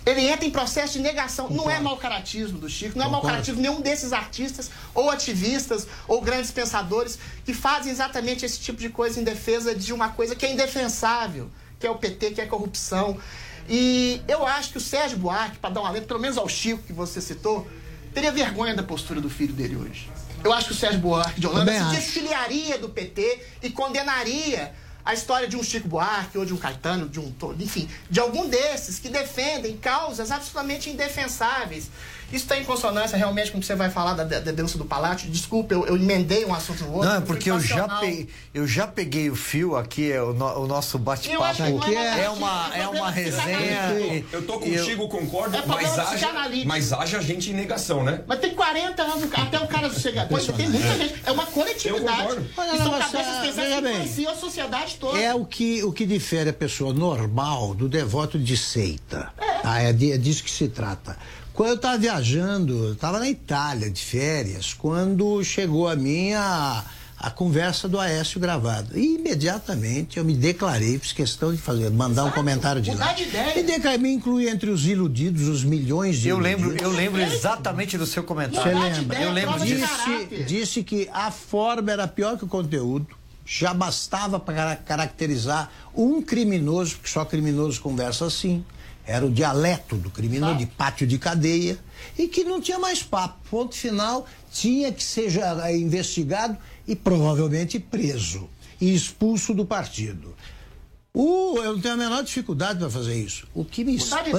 Ele entra em processo de negação. Concordo. Não é mau caratismo do Chico, não é mau caratismo de nenhum desses artistas ou ativistas ou grandes pensadores que fazem exatamente esse tipo de coisa em defesa de uma coisa que é indefensável, que é o PT, que é a corrupção. E eu acho que o Sérgio Buarque, para dar uma letra, pelo menos ao Chico que você citou, teria vergonha da postura do filho dele hoje. Eu acho que o Sérgio Buarque de Holanda se desfiliaria do PT e condenaria a história de um Chico Buarque ou de um Caetano, de um, enfim, de algum desses que defendem causas absolutamente indefensáveis. Isso está em consonância realmente com o que você vai falar da denúncia do Palácio. Desculpa, eu emendei um assunto no outro. Não, é porque eu já peguei o fio aqui, o nosso bate-papo. É uma resenha. Eu tô contigo, concordo, mas haja gente em negação, né? Mas tem 40 anos até o cara chegar. Pois tem muita gente. É uma coletividade. E são cabeças pensantes que influenciam a sociedade toda. É o que difere a pessoa normal do devoto de seita. É disso que se trata. Quando eu estava viajando, estava na Itália de férias, quando chegou a mim a conversa do Aécio gravada. E imediatamente eu me declarei, fiz questão de mandar um comentário de lá. Me incluí entre os iludidos, os milhões de iludidos. Eu lembro exatamente do seu comentário. Você lembra? Eu lembro disso. Disse que a forma era pior que o conteúdo, já bastava para caracterizar um criminoso, porque só criminoso conversa assim. Era o dialeto do criminoso, de pátio de cadeia, e que não tinha mais papo. Ponto final, tinha que ser investigado e provavelmente preso e expulso do partido. Eu não tenho a menor dificuldade para fazer isso. O que me espanta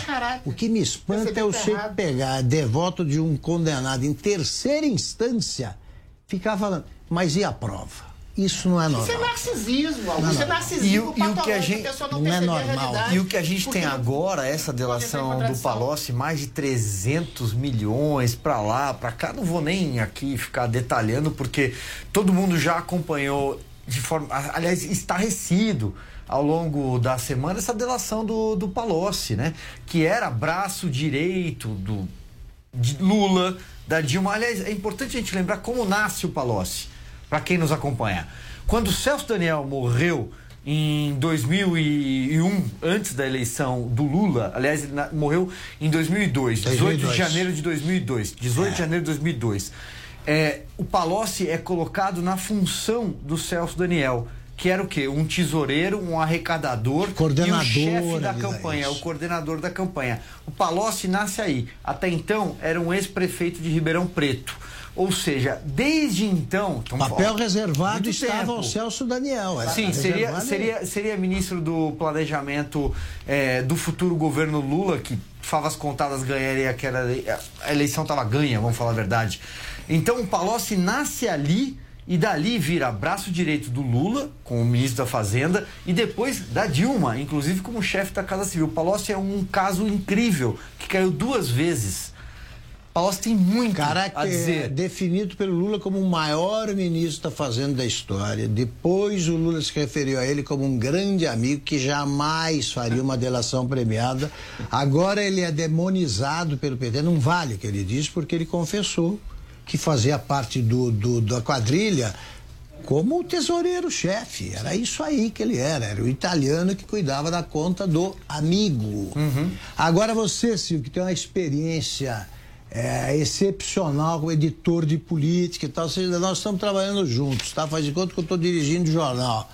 é você pegar devoto de um condenado em terceira instância, ficar falando, mas e a prova? Isso não é normal. Isso é narcisismo, Augusto. Isso é narcisismo patológico, a pessoa não percebe a realidade. E o que a gente tem agora, essa delação do Palocci, mais de 300 milhões pra lá, pra cá, não vou nem aqui ficar detalhando, porque todo mundo já acompanhou de forma, aliás, estarrecido ao longo da semana essa delação do Palocci, né? Que era braço direito de Lula, da Dilma. Aliás, é importante a gente lembrar como nasce o Palocci. Para quem nos acompanha. Quando o Celso Daniel morreu em 2001, antes da eleição do Lula, aliás, ele morreu em 2002, 18 de janeiro de 2002. 18 de janeiro de 2002. O Palocci é colocado na função do Celso Daniel, que era o quê? Um tesoureiro, um arrecadador e o chefe da campanha, o coordenador da campanha. O Palocci nasce aí. Até então, era um ex-prefeito de Ribeirão Preto. Ou seja, desde então... Papel reservado estava ao Celso Daniel. Sim, seria ministro do planejamento do futuro governo Lula, que favas contadas ganharia, que era, a eleição estava ganha, vamos falar a verdade. Então o Palocci nasce ali e dali vira braço direito do Lula, como ministro da Fazenda, e depois da Dilma, inclusive como chefe da Casa Civil. O Palocci é um caso incrível, que caiu 2 vezes. Palocci tem muito a dizer. Definido pelo Lula como o maior ministro da Fazenda da história. Depois o Lula se referiu a ele como um grande amigo que jamais faria uma delação premiada. Agora ele é demonizado pelo PT. Não vale o que ele diz, porque ele confessou que fazia parte da quadrilha como o tesoureiro-chefe. Era isso aí que ele era o italiano que cuidava da conta do amigo. Agora você, Silvio, que tem uma experiência excepcional como editor de política e tal, nós estamos trabalhando juntos, tá? Faz de conta que eu estou dirigindo o jornal.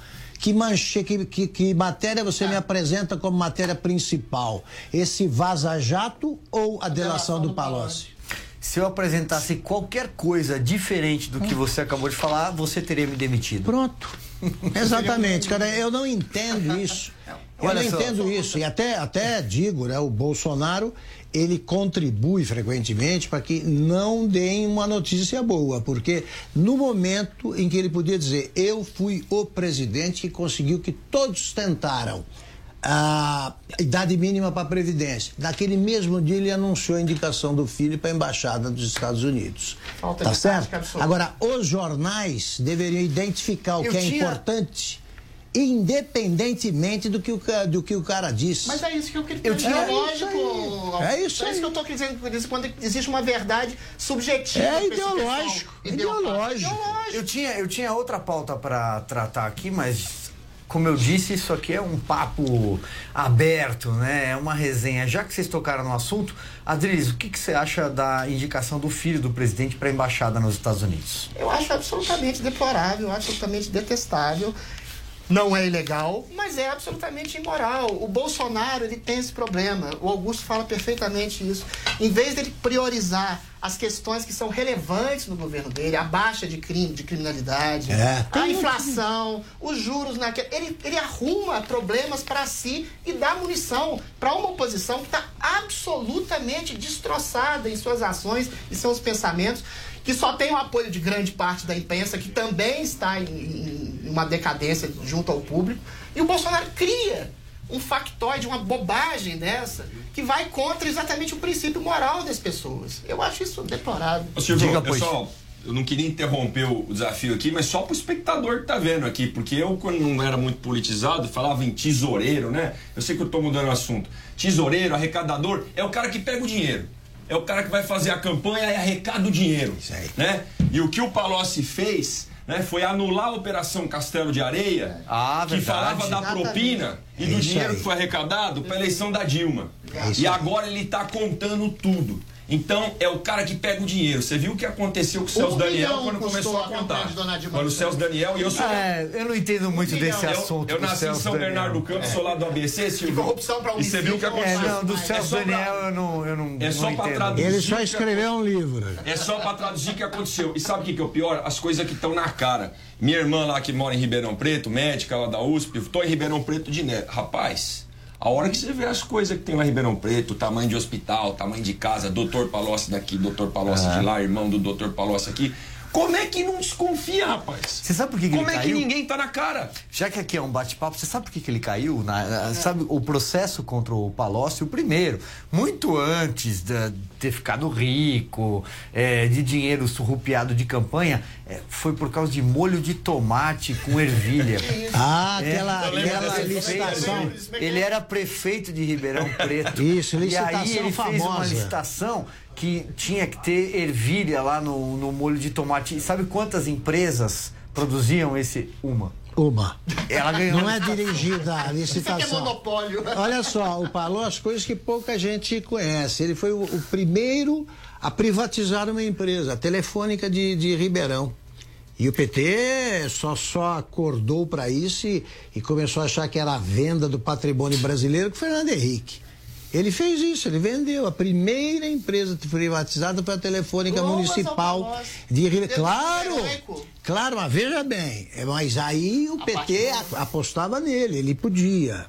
Que matéria você me apresenta como matéria principal? Esse vaza-jato ou a delação do Palocci? Se eu apresentasse qualquer coisa diferente do que você acabou de falar, você teria me demitido. Pronto. Exatamente, cara. Eu não entendo isso. Eu não entendo isso. E até digo, né? O Bolsonaro, ele contribui frequentemente para que não deem uma notícia boa, porque no momento em que ele podia dizer, eu fui o presidente que conseguiu que todos tentaram a idade mínima para a Previdência. Naquele mesmo dia ele anunciou a indicação do filho para a Embaixada dos Estados Unidos. Tá certo? Agora, os jornais deveriam identificar o que é importante, independentemente do que o cara disse. Mas é isso que eu queria dizer. É isso que eu estou dizendo quando existe uma verdade subjetiva. É ideológico. Eu tinha outra pauta para tratar aqui, mas como eu disse, isso aqui é um papo aberto, né? É uma resenha. Já que vocês tocaram no assunto, Adriles, o que você acha da indicação do filho do presidente para a embaixada nos Estados Unidos? Eu acho absolutamente deplorável, absolutamente detestável. Não é ilegal, mas é absolutamente imoral. O Bolsonaro, ele tem esse problema. O Augusto fala perfeitamente isso. Em vez dele priorizar as questões que são relevantes no governo dele, a baixa de criminalidade, a inflação, os juros, ele arruma problemas para si e dá munição para uma oposição que está absolutamente destroçada em suas ações e seus pensamentos, que só tem o apoio de grande parte da imprensa, que também está em uma decadência junto ao público. E o Bolsonaro cria um factoide, uma bobagem dessa, que vai contra exatamente o princípio moral das pessoas. Eu acho isso deplorável. Ô, Silvio, pessoal, eu não queria interromper o desafio aqui, mas só pro espectador que tá vendo aqui, porque eu, quando não era muito politizado, falava em tesoureiro, né? Eu sei que eu tô mudando o assunto. Tesoureiro, arrecadador, é o cara que pega o dinheiro. É o cara que vai fazer a campanha e arrecada o dinheiro, né? E o que o Palocci fez, né, foi anular a Operação Castelo de Areia, que falava da propina e do dinheiro que foi arrecadado para a eleição da Dilma. E agora ele está contando tudo. Então, é o cara que pega o dinheiro. Você viu o que aconteceu com o Celso Daniel quando começou a contar. Quando o Celso Daniel... eu não entendo muito desse assunto. Eu nasci em São Bernardo do Campo, sou lá do ABC, Silvio. Corrupção para e você viu o que aconteceu. Do Celso Daniel eu não é só para traduzir. Ele só escreveu um livro. É só para traduzir o que aconteceu. E sabe o que é o pior? As coisas que estão na cara. Minha irmã lá que mora em Ribeirão Preto, médica lá da USP, estou em Ribeirão Preto de Neto. Rapaz... A hora que você vê as coisas que tem lá em Ribeirão Preto, tamanho de hospital, tamanho de casa, doutor Palocci daqui, doutor Palocci de lá, irmão do doutor Palocci aqui, como é que não desconfia, rapaz? Você sabe por que ele caiu? Como é que ninguém tá na cara? Já que aqui é um bate-papo, você sabe por que ele caiu? Sabe o processo contra o Palocci, o primeiro, muito antes de ter ficado rico, de dinheiro surrupiado de campanha, foi por causa de molho de tomate com ervilha. Aquela licitação. Ele era prefeito de Ribeirão Preto. Isso, licitação famosa. E aí ele fez uma licitação que tinha que ter ervilha lá no molho de tomate. E sabe quantas empresas produziam esse? Uma. Ela ganhou. Não é dirigida a licitação. Isso aqui é monopólio. Olha só, o Palocci, coisas que pouca gente conhece. Ele foi o primeiro a privatizar uma empresa, a Telefônica de Ribeirão. E o PT só acordou para isso e começou a achar que era a venda do patrimônio brasileiro com Fernando Henrique. Ele fez isso, ele vendeu. A primeira empresa privatizada foi a Telefônica Municipal de Ribeirão. Claro, mas veja bem. Mas aí o PT apostava nele, ele podia.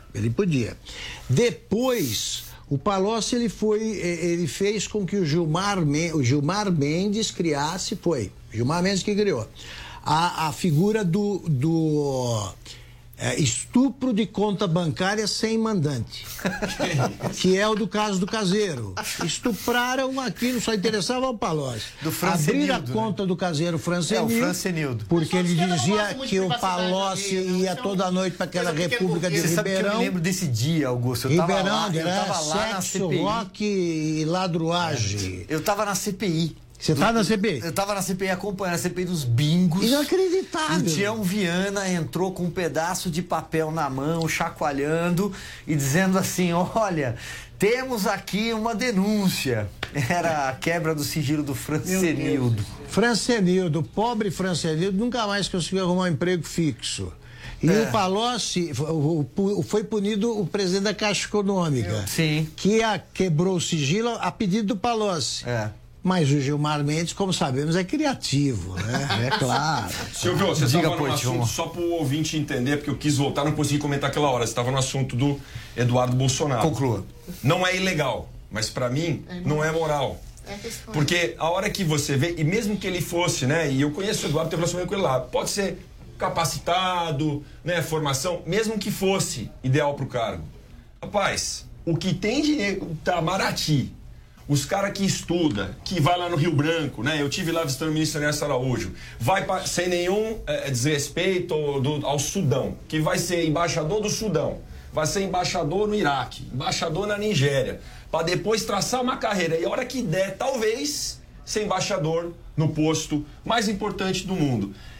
Depois, o Palocci ele fez com que o Gilmar Mendes criasse, Gilmar Mendes que criou, a figura do estupro de conta bancária sem mandante, que é o do caso do caseiro. Estupraram aquilo, só interessava ao Palocci. Abrir a conta do caseiro Francenildo, porque ele dizia que o Palocci ia toda noite para aquela República de Ribeirão. Sabe que eu me lembro desse dia, Augusto. Eu tava lá na sexo, CPI. rock e ladruagem. Eu tava na CPI. Você tá na CPI? Eu tava na CPI acompanhando a CPI dos bingos. Inacreditável. E Tião Viana entrou com um pedaço de papel na mão, chacoalhando e dizendo assim: olha, temos aqui uma denúncia. Era a quebra do sigilo do Francenildo. Francenildo, o pobre Francenildo, nunca mais conseguiu arrumar um emprego fixo. E o Palocci foi punido o presidente da Caixa Econômica. Sim. Que quebrou o sigilo a pedido do Palocci. Mas o Gilmar Mendes, como sabemos, é criativo, né? É claro. Silvio, você estava no assunto, só para o ouvinte entender, porque eu quis voltar, não consegui comentar aquela hora. Você estava no assunto do Eduardo Bolsonaro. Conclua. Não é ilegal, mas para mim não é moral. Porque a hora que você vê, e mesmo que ele fosse, né? E eu conheço o Eduardo, tenho relacionamento com ele lá, pode ser capacitado, né? Formação, mesmo que fosse ideal para o cargo. Rapaz, o que tem de Itamaraty, os caras que estudam, que vai lá no Rio Branco, né? Eu tive lá visitando o ministro Ernesto Araújo, vai sem nenhum desrespeito ao Sudão, que vai ser embaixador do Sudão, vai ser embaixador no Iraque, embaixador na Nigéria, para depois traçar uma carreira e a hora que der, talvez, ser embaixador no posto mais importante do mundo.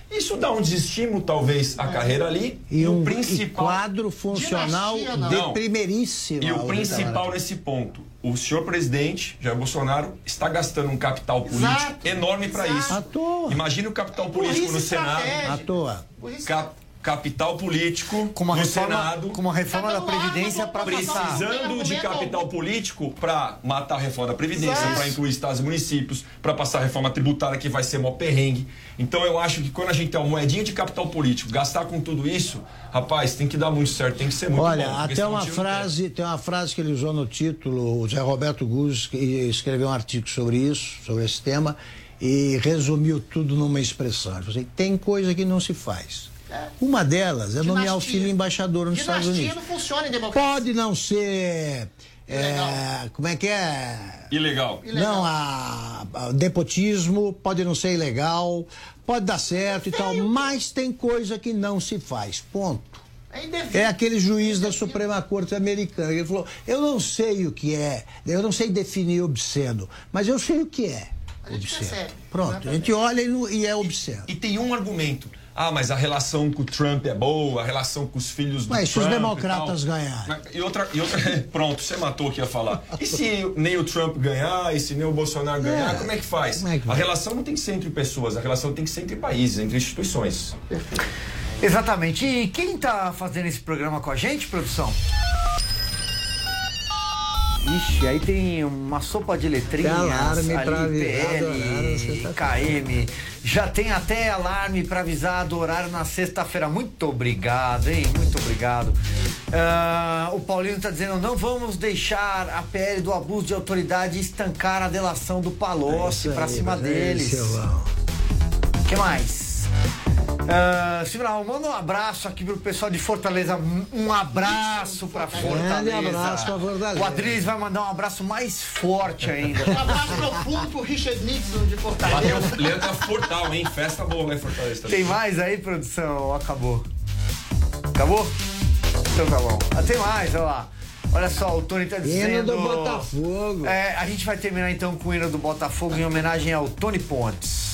Isso dá um desestímulo, talvez, à carreira ali. E o um principal quadro funcional de primeiríssima. E o principal nesse ponto, o senhor presidente Jair Bolsonaro está gastando um capital político enorme para isso. À toa. Imagina o capital político no Senado. À toa. Capital político no Senado. Com uma reforma da Previdência para passar. Precisando de capital político para matar a reforma da Previdência, para incluir estados e municípios, para passar a reforma tributária que vai ser mó perrengue. Então eu acho que quando a gente tem uma moedinha de capital político, gastar com tudo isso, rapaz, tem que dar muito certo, tem que ser muito bom. Olha, até uma frase, tem uma frase que ele usou no título, o Zé Roberto Guzzi escreveu um artigo sobre isso, sobre esse tema, e resumiu tudo numa expressão. Ele falou assim, tem coisa que não se faz. Uma delas é nomear o filho embaixador nos Estados Unidos. Não funciona em democracia. Pode não ser... como é que é? Ilegal. Não, nepotismo, pode não ser ilegal, pode dar certo e tal, mas tem coisa que não se faz, ponto. É aquele juiz da Suprema Corte americana, ele falou, eu não sei o que é, eu não sei definir obsceno, mas eu sei o que é obsceno. Pronto, a gente olha e é obsceno. E tem um argumento. Mas a relação com o Trump é boa, a relação com os filhos do Trump. Mas se os democratas ganharem. E outra. Pronto, você matou o que ia falar. E se nem o Trump ganhar, e se nem o Bolsonaro ganhar, como é que faz? A relação não tem que ser entre pessoas, a relação tem que ser entre países, entre instituições. Perfeito. Exatamente. E quem tá fazendo esse programa com a gente, produção? Ixi, aí tem uma sopa de letrinhas, alarme pra PL, KM, já tem até alarme para avisar do horário na sexta-feira. Muito obrigado, hein? Muito obrigado. O Paulinho tá dizendo, não vamos deixar a PL do abuso de autoridade estancar a delação do Palocci para cima deles. O que mais? Silvio, manda um abraço aqui pro pessoal de Fortaleza. Um abraço pra Fortaleza. Um abraço pra Fortaleza. O Adriles vai mandar um abraço mais forte ainda. Um abraço profundo pro Richard Nixon de Fortaleza. Leandro Fortal, hein? Festa boa lá em Fortaleza também. Tem mais aí, produção? Acabou? Acabou? Então tá bom. Tem mais, olha lá. Olha só, o Tony tá dizendo... Hino do Botafogo. A gente vai terminar então com o hino do Botafogo em homenagem ao Tony Pontes.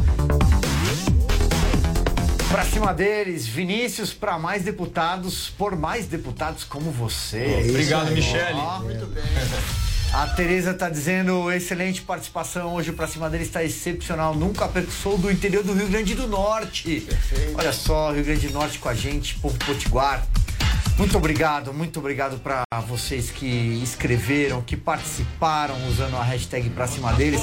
Pra cima deles, Vinícius, pra mais deputados, por mais deputados como você. Obrigado, Michele. Muito bem. A Tereza tá dizendo, excelente participação hoje, pra cima deles está excepcional. Nunca sou do interior do Rio Grande do Norte. Perfeito. Olha só, Rio Grande do Norte com a gente, povo potiguar. Muito obrigado pra vocês que escreveram, que participaram usando a hashtag pra cima deles.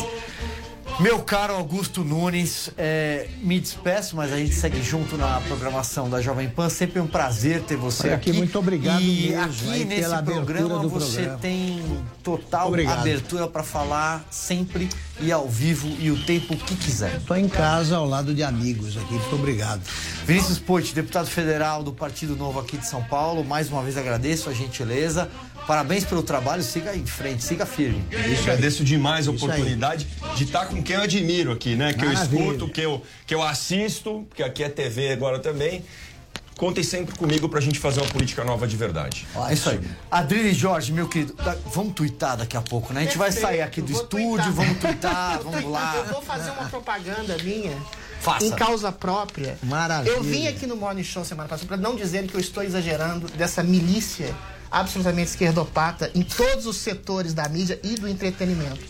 Meu caro Augusto Nunes, me despeço, mas a gente segue junto na programação da Jovem Pan. Sempre um prazer ter você aqui. Muito obrigado e mesmo, aqui nesse programa você tem total abertura para falar sempre e ao vivo e o tempo que quiser. Estou em casa ao lado de amigos aqui. Muito obrigado. Vinícius Poit, deputado federal do Partido Novo aqui de São Paulo. Mais uma vez agradeço a gentileza. Parabéns pelo trabalho, siga em frente, siga firme. Agradeço demais a oportunidade de estar com quem eu admiro aqui, né? Que Maravilha. eu escuto, que eu assisto, porque aqui é TV agora também. Contem sempre comigo pra gente fazer uma política nova de verdade. É isso aí. Adriles Jorge, meu querido, vamos tuitar daqui a pouco, né? A gente vai sair aqui do estúdio, vamos tuitar, vamos lá. Eu vou fazer uma propaganda minha. Faça. Em causa própria. Maravilha. Eu vim aqui no Morning Show semana passada para não dizer que eu estou exagerando dessa milícia absolutamente esquerdopata em todos os setores da mídia e do entretenimento.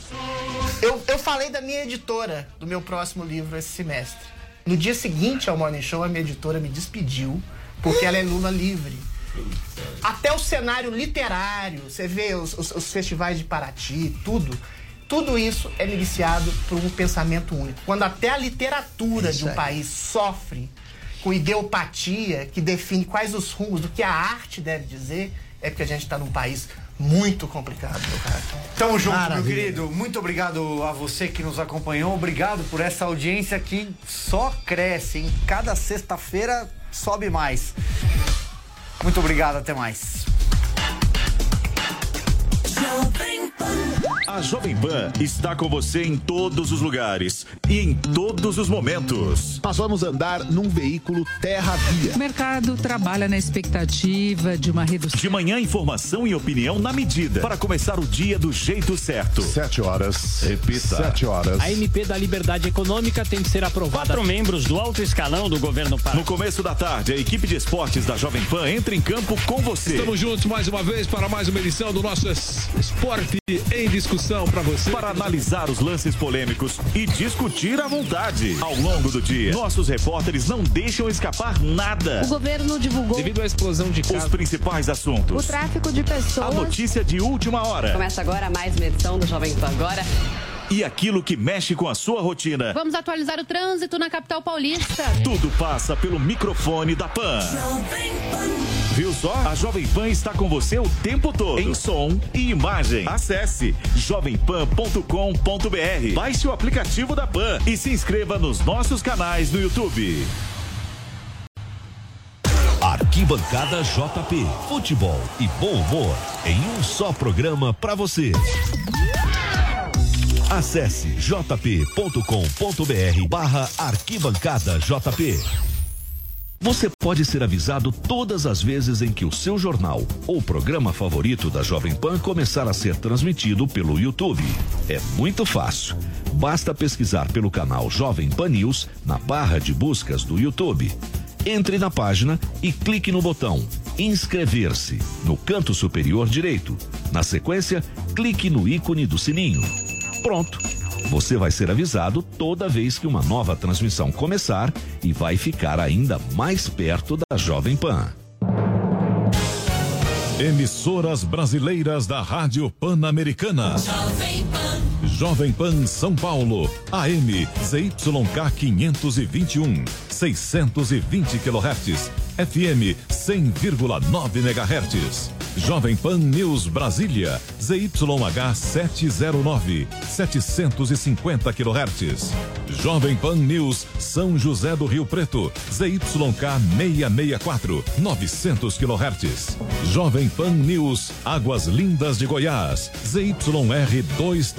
Eu falei da minha editora, do meu próximo livro esse semestre. No dia seguinte ao Morning Show, a minha editora me despediu, porque ela é Lula livre. Até o cenário literário, você vê os festivais de Paraty, tudo isso é miliciado por um pensamento único. Quando até a literatura de um país sofre com ideopatia que define quais os rumos do que a arte deve dizer, é porque a gente está num país muito complicado, meu cara. Tamo junto, meu querido. Muito obrigado a você que nos acompanhou. Obrigado por essa audiência que só cresce, hein? Cada sexta-feira sobe mais. Muito obrigado, até mais. Jovem A Jovem Pan está com você em todos os lugares e em todos os momentos. Nós vamos andar num veículo terra-via. O mercado trabalha na expectativa de uma redução. De manhã, informação e opinião na medida para começar o dia do jeito certo. 7 horas. Repita. 7 horas. A MP da Liberdade Econômica tem que ser aprovada. 4 membros do alto escalão do governo Pará. No começo da tarde, a equipe de esportes da Jovem Pan entra em campo com você. Estamos juntos mais uma vez para mais uma edição do nosso Esporte em Discussão para você. Para analisar os lances polêmicos e discutir à vontade. Ao longo do dia, nossos repórteres não deixam escapar nada. O governo divulgou, Devido à explosão de casos, os principais assuntos. o tráfico de pessoas. A notícia de última hora. Começa agora mais uma edição do Jovem Pan Agora. E aquilo que mexe com a sua rotina. Vamos atualizar o trânsito na capital paulista. Tudo passa pelo microfone da Pan. Viu só? A Jovem Pan está com você o tempo todo, em som e imagem. Acesse jovempan.com.br. Baixe o aplicativo da Pan e se inscreva nos nossos canais no YouTube. Arquibancada JP. Futebol e bom humor em um só programa para você. Acesse jp.com.br/arquibancada JP. Você pode ser avisado todas as vezes em que o seu jornal ou programa favorito da Jovem Pan começar a ser transmitido pelo YouTube. É muito fácil. Basta pesquisar pelo canal Jovem Pan News na barra de buscas do YouTube. Entre na página e clique no botão inscrever-se no canto superior direito. Na sequência, clique no ícone do sininho. Pronto, você vai ser avisado toda vez que uma nova transmissão começar e vai ficar ainda mais perto da Jovem Pan. Emissoras brasileiras da Rádio Pan-Americana. Jovem Pan São Paulo, AM ZYK 521, 620 kHz, FM 100,9 MHz. Jovem Pan News Brasília, ZYH 709, 750 kHz. Jovem Pan News São José do Rio Preto, ZYK 664, 900 kHz. Jovem Pan News Águas Lindas de Goiás, ZYR 2